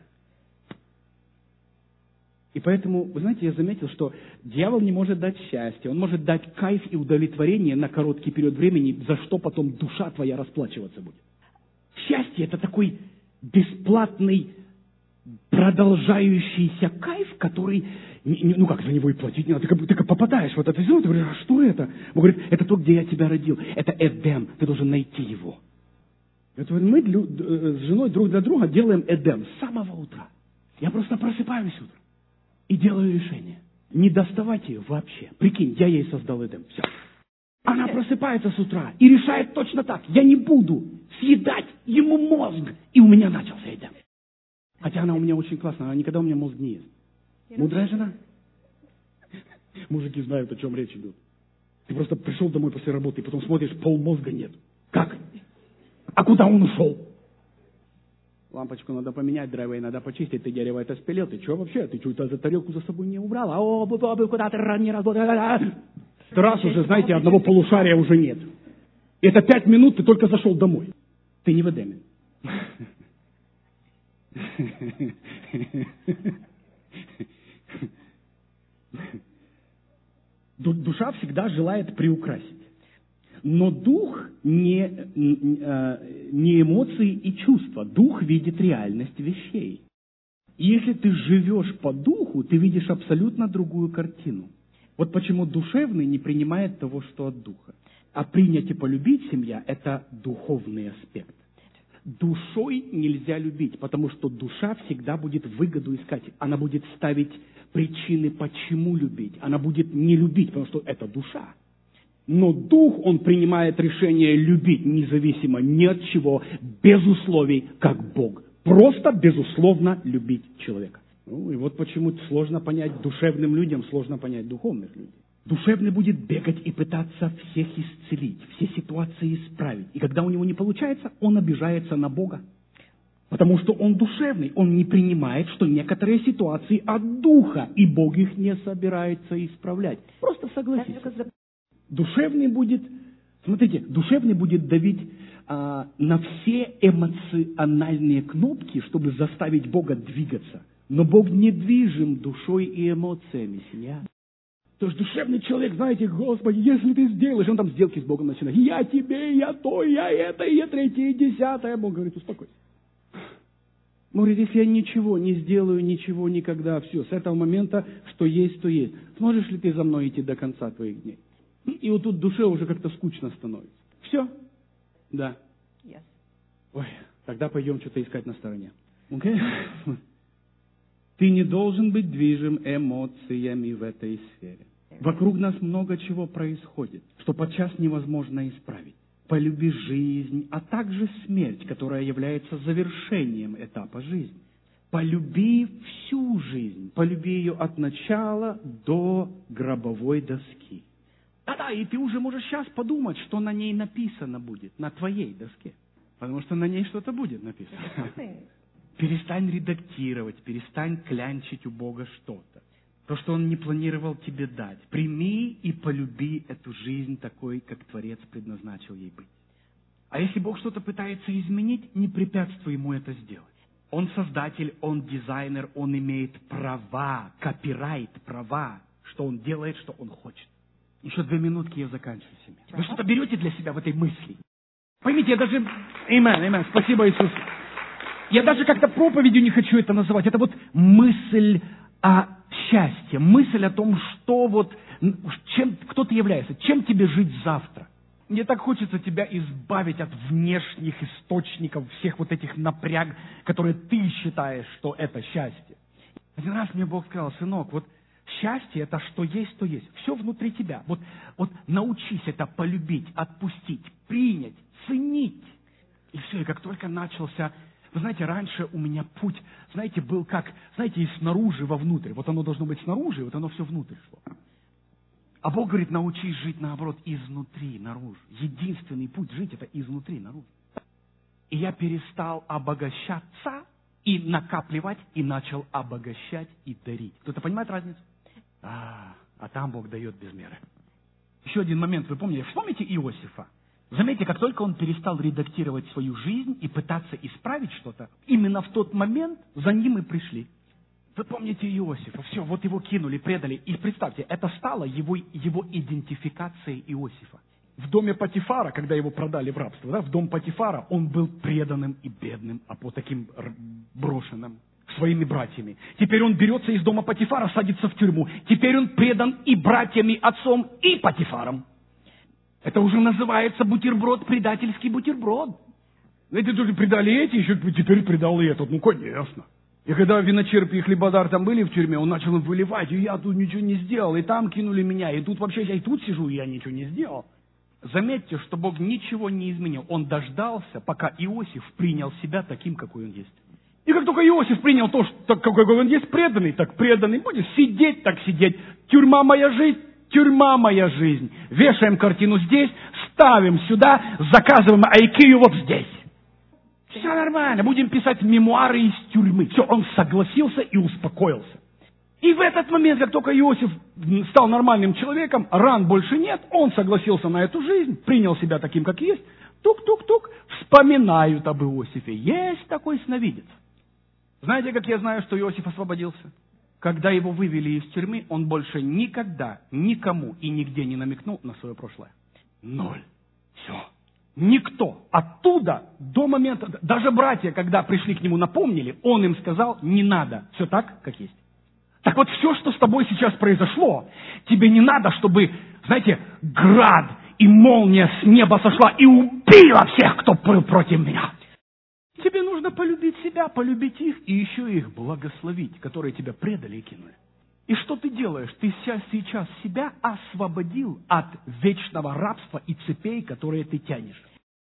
И поэтому, вы знаете, я заметил, что дьявол не может дать счастье. Он может дать кайф и удовлетворение на короткий период времени, за что потом душа твоя расплачиваться будет. Счастье – это такой бесплатный, продолжающийся кайф, который, ну как за него и платить не надо. Ты как попадаешь в вот это зерно, ты говоришь, а что это? Он говорит, это то, где я тебя родил. Это Эдем, ты должен найти его. Это мы с женой друг для друга делаем Эдем с самого утра. Я просто просыпаюсь утром и делаю решение. Не доставать ее вообще. Прикинь, я ей создал Эдем. Все. Она просыпается с утра и решает точно так. Я не буду съедать ему мозг. И у меня начался Эдем. Хотя она у меня очень классная, она никогда у меня мозг не ест. Мудрая жена. Мужики знают, о чем речь идет. Ты просто пришел домой после работы, и потом смотришь, полмозга нет. Как? А куда он ушел? Лампочку надо поменять, драйвей надо почистить, ты дерево это спилил. Ты что вообще? Ты что-то за тарелку за собой не убрал? О, куда ты не работал? Раз уже, знаете, одного полушария уже нет. И это 5 минут, ты только зашел домой. Ты не в Эдеме. Душа всегда желает приукрасить. Но дух не эмоции и чувства. Дух видит реальность вещей. И если ты живешь по духу, ты видишь абсолютно другую картину. Вот почему душевный не принимает того, что от духа. А принять и полюбить семья – это духовный аспект. Душой нельзя любить, потому что душа всегда будет выгоду искать. Она будет ставить причины, почему любить. Она будет не любить, потому что это душа. Но дух, он принимает решение любить независимо ни от чего, без условий, как Бог. Просто безусловно любить человека. Ну и вот почему сложно понять душевным людям, сложно понять духовных людей. Душевный будет бегать и пытаться всех исцелить, все ситуации исправить. И когда у него не получается, он обижается на Бога. Потому что он душевный, он не принимает, что некоторые ситуации от духа, и Бог их не собирается исправлять. Просто согласись. Душевный будет, смотрите, душевный будет давить на все эмоциональные кнопки, чтобы заставить Бога двигаться. Но Бог не движим душой и эмоциями, семья. То есть душевный человек, знаете, Господи, если ты сделаешь, он там сделки с Богом начинает. Я тебе, я то, я это, я третье, и десятое. Бог говорит, успокойся. Он говорит, если я ничего не сделаю, ничего никогда, все, с этого момента, что есть, то есть. Сможешь ли ты за мной идти до конца твоих дней? И вот тут душе уже как-то скучно становится. Все? Да. Yes. Ой, тогда пойдем что-то искать на стороне. Okay? Ты не должен быть движим эмоциями в этой сфере. Вокруг нас много чего происходит, что подчас невозможно исправить. Полюби жизнь, а также смерть, которая является завершением этапа жизни. Полюби всю жизнь, полюби ее от начала до гробовой доски. Да-да, и ты уже можешь сейчас подумать, что на ней написано будет, на твоей доске. Потому что на ней что-то будет написано. Перестань редактировать, перестань клянчить у Бога что-то. То, что Он не планировал тебе дать. Прими и полюби эту жизнь такой, как Творец предназначил ей быть. А если Бог что-то пытается изменить, не препятствуй Ему это сделать. Он создатель, Он дизайнер, Он имеет права, копирайт, права, что Он делает, что Он хочет. Еще 2 минутки, я заканчиваю семья. Вы что-то берете для себя в этой мысли? Поймите, я даже... Амен, спасибо, Иисус. Я даже как-то проповедью не хочу это называть. Это вот мысль о счастье, мысль о том, что вот, кто ты являешься, чем тебе жить завтра. Мне так хочется тебя избавить от внешних источников, всех вот этих напряг, которые ты считаешь, что это счастье. Один раз мне Бог сказал, сынок, вот счастье это что есть, то есть. Все внутри тебя. Вот научись это полюбить, отпустить, принять, ценить. И все, и как только начался Вы знаете, раньше у меня путь, знаете, был как, знаете, из снаружи вовнутрь. Вот оно должно быть снаружи, вот оно все внутрь шло. А Бог говорит, научись жить наоборот, изнутри наружу. Единственный путь жить это изнутри наружу. И я перестал обогащаться и накапливать, и начал обогащать и дарить. Кто-то понимает разницу? А там Бог дает без меры. Еще один момент, вы помните, вспомните Иосифа. Заметьте, как только он перестал редактировать свою жизнь и пытаться исправить что-то, именно в тот момент за ним и пришли. Вы помните Иосифа, все, вот его кинули, предали. И представьте, это стало его идентификацией Иосифа. В доме Потифара, когда его продали в рабство, да, в дом Потифара, он был преданным и бедным, а по таким брошенным своими братьями. Теперь он берется из дома Потифара, садится в тюрьму. Теперь он предан и братьями, отцом, и Потифаром. Это уже называется бутерброд, предательский бутерброд. Эти тоже предали эти, еще теперь предал и этот. Ну, конечно. И когда виночерпи и хлебодар там были в тюрьме, он начал им выливать, и я тут ничего не сделал, и там кинули меня, и тут вообще, я и тут сижу, и я ничего не сделал. Заметьте, что Бог ничего не изменил. Он дождался, пока Иосиф принял себя таким, какой он есть. И как только Иосиф принял то, что, какой он есть, преданный, так преданный будет, сидеть, так сидеть. Тюрьма моя жизнь. Тюрьма моя жизнь. Вешаем картину здесь, ставим сюда, заказываем IKEA вот здесь. Все нормально, будем писать мемуары из тюрьмы. Все, он согласился и успокоился. И в этот момент, как только Иосиф стал нормальным человеком, ран больше нет, он согласился на эту жизнь, принял себя таким, как есть. Тук-тук-тук, вспоминают об Иосифе. Есть такой сновидец. Знаете, как я знаю, что Иосиф освободился? Когда его вывели из тюрьмы, он больше никогда, никому и нигде не намекнул на свое прошлое. Ноль. Все. Никто. Оттуда до момента, даже братья, когда пришли к нему, напомнили, он им сказал, не надо. Все так, как есть. Так вот, все, что с тобой сейчас произошло, тебе не надо, чтобы, знаете, град и молния с неба сошла и убила всех, кто был против меня. Тебе нужно полюбить себя, полюбить их и еще их благословить, которые тебя предали и кинули. И что ты делаешь? Ты сейчас себя освободил от вечного рабства и цепей, которые ты тянешь.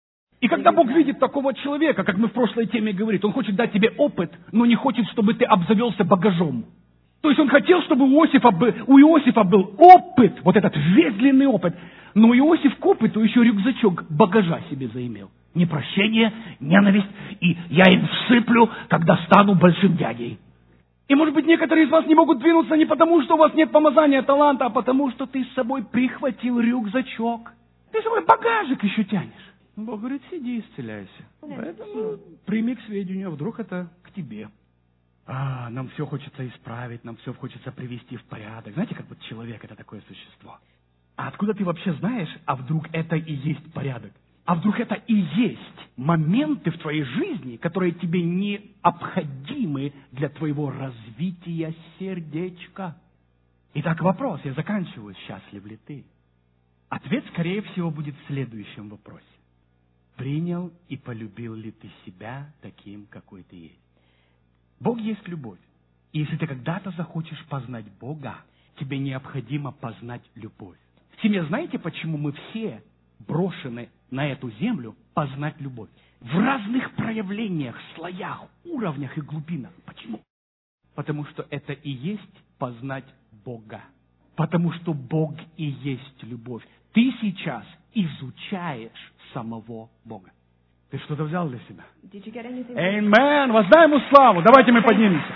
И когда Бог видит такого человека, как мы в прошлой теме говорили, Он хочет дать тебе опыт, но не хочет, чтобы ты обзавелся багажом. То есть Он хотел, чтобы у Иосифа был опыт, вот этот весь длинный опыт. Но Иосиф к опыту еще рюкзачок багажа себе заимел. Непрощение, ненависть, и я им всыплю, когда стану большим дядей. И, может быть, некоторые из вас не могут двинуться не потому, что у вас нет помазания, таланта, а потому, что ты с собой прихватил рюкзачок. Ты с собой багажик еще тянешь. Бог говорит, сиди, исцеляйся. Поэтому прими к сведению, вдруг это к тебе. Нам все хочется исправить, нам все хочется привести в порядок. Знаете, как вот человек это такое существо. А откуда ты вообще знаешь, а вдруг это и есть порядок? А вдруг это и есть моменты в твоей жизни, которые тебе необходимы для твоего развития сердечка? Итак, вопрос, я заканчиваю, счастлив ли ты? Ответ, скорее всего, будет в следующем вопросе. Принял и полюбил ли ты себя таким, какой ты есть? Бог есть любовь. И если ты когда-то захочешь познать Бога, тебе необходимо познать любовь. В семье знаете, почему мы все брошены на эту землю познать любовь? В разных проявлениях, слоях, уровнях и глубинах. Почему? Потому что это и есть познать Бога. Потому что Бог и есть любовь. Ты сейчас изучаешь самого Бога. Ты что-то взял для себя? Amen. Воздай Ему славу. Давайте мы поднимемся.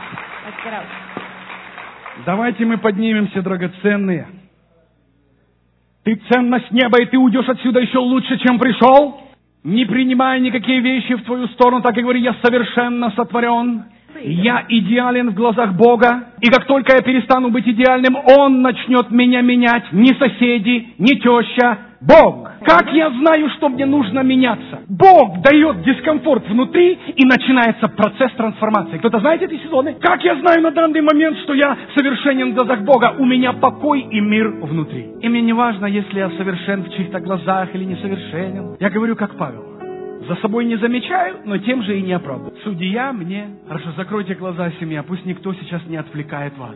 Давайте мы поднимемся, драгоценные. Ты ценность неба, и ты уйдешь отсюда еще лучше, чем пришел. Не принимая никакие вещи в твою сторону, так и говори, я совершенно сотворен. Я идеален в глазах Бога. И как только я перестану быть идеальным, Он начнет меня менять. Ни соседи, ни теща. Бог. Как я знаю, что мне нужно меняться? Бог дает дискомфорт внутри, и начинается процесс трансформации. Кто-то знает эти сезоны? Как я знаю на данный момент, что я совершенен в глазах Бога? У меня покой и мир внутри. И мне не важно, если я совершен в чьих-то глазах или несовершенен. Я говорю, как Павел. За собой не замечаю, но тем же и не оправдываю. Судья мне... Хорошо, закройте глаза, семья, пусть никто сейчас не отвлекает вас.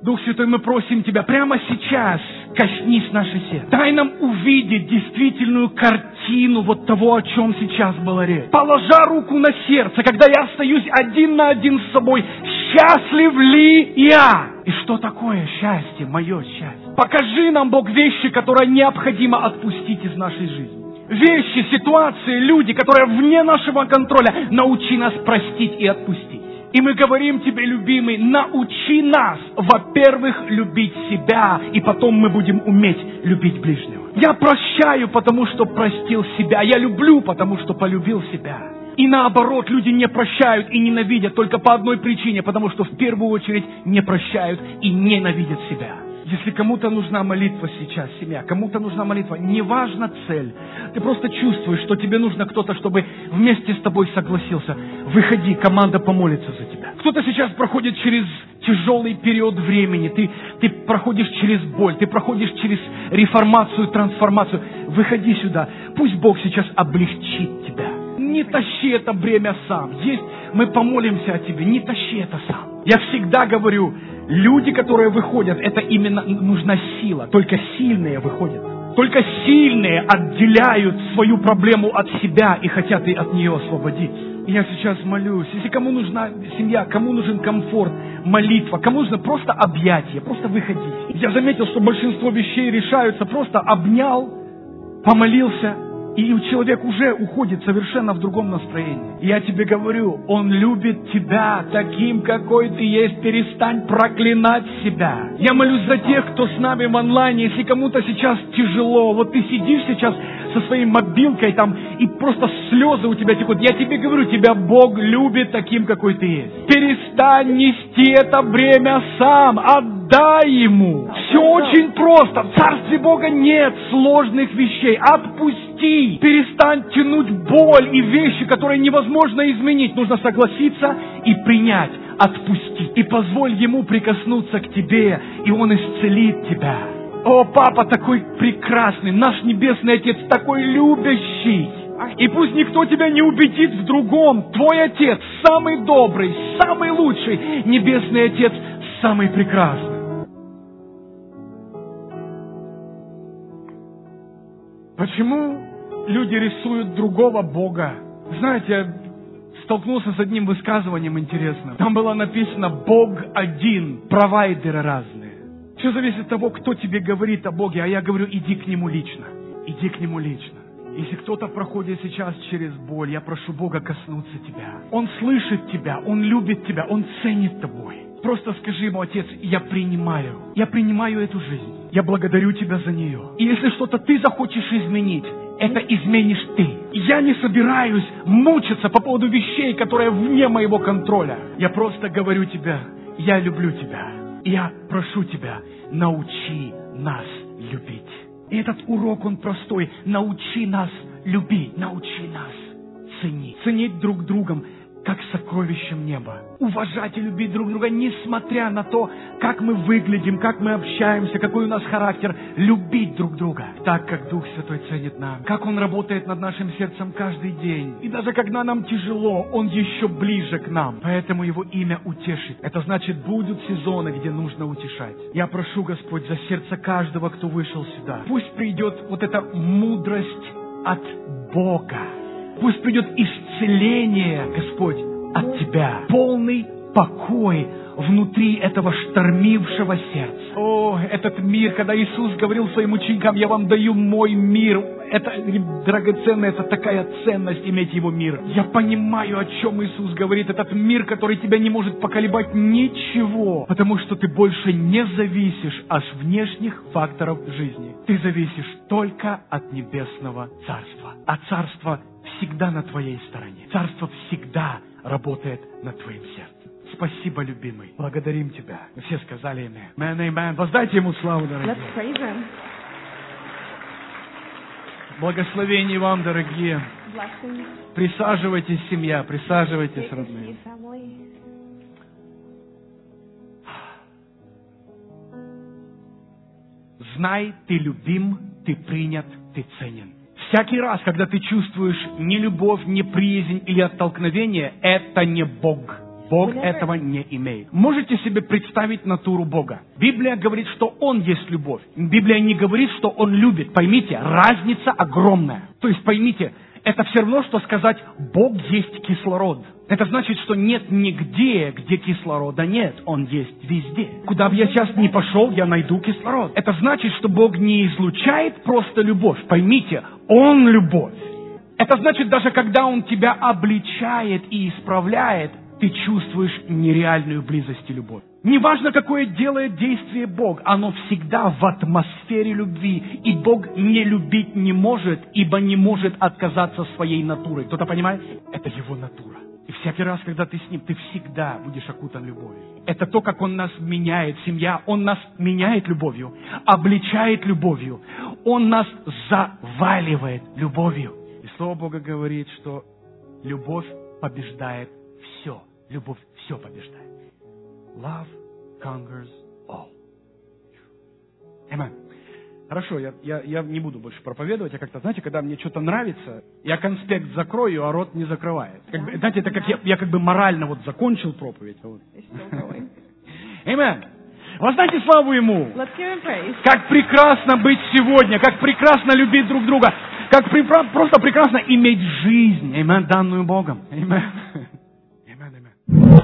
Дух Святой, мы просим Тебя прямо сейчас, коснись наше сердце. Дай нам увидеть действительную картину вот того, о чем сейчас была речь. Положа руку на сердце, когда я остаюсь один на один с собой, счастлив ли я? И что такое счастье, мое счастье? Покажи нам, Бог, вещи, которые необходимо отпустить из нашей жизни. Вещи, ситуации, люди, которые вне нашего контроля. Научи нас простить и отпустить. И мы говорим Тебе, любимый, научи нас, во-первых, любить себя, и потом мы будем уметь любить ближнего. Я прощаю, потому что простил себя. Я люблю, потому что полюбил себя. И наоборот, люди не прощают и ненавидят только по одной причине, потому что в первую очередь не прощают и ненавидят себя. Если кому-то нужна молитва сейчас, семья, кому-то нужна молитва, неважно цель, ты просто чувствуешь, что тебе нужно кто-то, чтобы вместе с тобой согласился. Выходи, команда помолится за тебя. Кто-то сейчас проходит через тяжелый период времени, ты проходишь через боль, ты проходишь через реформацию, трансформацию. Выходи сюда, пусть Бог сейчас облегчит тебя. Не тащи это бремя сам. Мы помолимся о тебе, не тащи это сам. Я всегда говорю, люди, которые выходят, это именно нужна сила. Только сильные выходят. Только сильные отделяют свою проблему от себя и хотят и от нее освободиться. Я сейчас молюсь. Если кому нужна семья, кому нужен комфорт, молитва, кому нужно просто объятие, просто выходи. Я заметил, что большинство вещей решаются, просто обнял, помолился, и человек уже уходит совершенно в другом настроении. Я тебе говорю, он любит тебя таким, какой ты есть. Перестань проклинать себя. Я молюсь за тех, кто с нами в онлайне. Если кому-то сейчас тяжело, вот ты сидишь сейчас со своей мобилкой там, и просто слезы у тебя текут. Я тебе говорю, тебя Бог любит таким, какой ты есть. Перестань нести это бремя сам. Отдай Ему. Все очень просто. В Царстве Бога нет сложных вещей. Отпусти. Перестань тянуть боль и вещи, которые невозможно изменить. Нужно согласиться и принять. Отпусти. И позволь Ему прикоснуться к тебе, и Он исцелит тебя. О, Папа такой прекрасный, наш Небесный Отец такой любящий. И пусть никто тебя не убедит в другом. Твой Отец самый добрый, самый лучший. Небесный Отец самый прекрасный. Почему люди рисуют другого Бога? Знаете, я столкнулся с одним высказыванием интересным. Там было написано «Бог один, провайдеры разные». Все зависит от того, кто тебе говорит о Боге, а я говорю, иди к Нему лично. Иди к Нему лично. Если кто-то проходит сейчас через боль, я прошу Бога коснуться тебя. Он слышит тебя, Он любит тебя, Он ценит тобой. Просто скажи Ему, Отец, я принимаю эту жизнь. Я благодарю Тебя за нее. И если что-то Ты захочешь изменить, это изменишь Ты. Я не собираюсь мучиться по поводу вещей, которые вне моего контроля. Я просто говорю Тебе, я люблю Тебя. И я прошу Тебя, научи нас любить. И этот урок, он простой. Научи нас любить, научи нас ценить. Ценить друг другом, как сокровищем неба. Уважать и любить друг друга, несмотря на то, как мы выглядим, как мы общаемся, какой у нас характер. Любить друг друга, так, как Дух Святой ценит нам. Как Он работает над нашим сердцем каждый день. И даже когда нам тяжело, Он еще ближе к нам. Поэтому Его имя утешит. Это значит, будут сезоны, где нужно утешать. Я прошу, Господь, за сердце каждого, кто вышел сюда. Пусть придет вот эта мудрость от Бога. Пусть придет исцеление, Господь, от Тебя. Полный покой внутри этого штормившего сердца. О, этот мир, когда Иисус говорил своим ученикам, я вам даю мой мир. Это драгоценно, это такая ценность иметь Его мир. Я понимаю, о чем Иисус говорит. Этот мир, который тебя не может поколебать ничего. Потому что ты больше не зависишь от внешних факторов жизни. Ты зависишь только от небесного Царства. А Царство всегда на твоей стороне. Царство всегда работает над твоим сердцем. Спасибо, любимый. Благодарим Тебя. Мы все сказали Amen. Amen. Воздайте Ему славу, дорогие. Let's praise Him. Благословение вам, дорогие. Blessings. Присаживайтесь, семья, присаживайтесь, Take a родные. seat, family. Знай, ты любим, ты принят, ты ценен. Всякий раз, когда ты чувствуешь нелюбовь, неприязнь или оттолкновение, это не Бог. Бог этого не имеет. Можете себе представить натуру Бога? Библия говорит, что Он есть любовь. Библия не говорит, что Он любит. Поймите, разница огромная. То есть поймите, это все равно, что сказать, Бог есть кислород. Это значит, что нет нигде, где кислорода нет. Он есть везде. Куда бы я сейчас ни пошел, я найду кислород. Это значит, что Бог не излучает просто любовь. Поймите, Он любовь. Это значит, даже когда Он тебя обличает и исправляет, ты чувствуешь нереальную близость и любовь. Неважно, какое делает действие Бог, оно всегда в атмосфере любви. И Бог не любить не может, ибо не может отказаться своей натурой. Кто-то понимает? Это Его натура. И всякий раз, когда ты с Ним, ты всегда будешь окутан любовью. Это то, как Он нас меняет, семья. Он нас меняет любовью, обличает любовью. Он нас заваливает любовью. И Слово Бога говорит, что любовь побеждает все. Любовь все побеждает. Love conquers all. Amen. Хорошо, я не буду больше проповедовать. Я как-то, знаете, когда мне что-то нравится, я конспект закрою, а рот не закрывает. Знаете, это как я как бы морально вот закончил проповедь. Вот. Amen. Воздайте славу Ему. Как прекрасно быть сегодня, как прекрасно любить друг друга, как просто прекрасно иметь жизнь, Amen, данную Богом. Amen.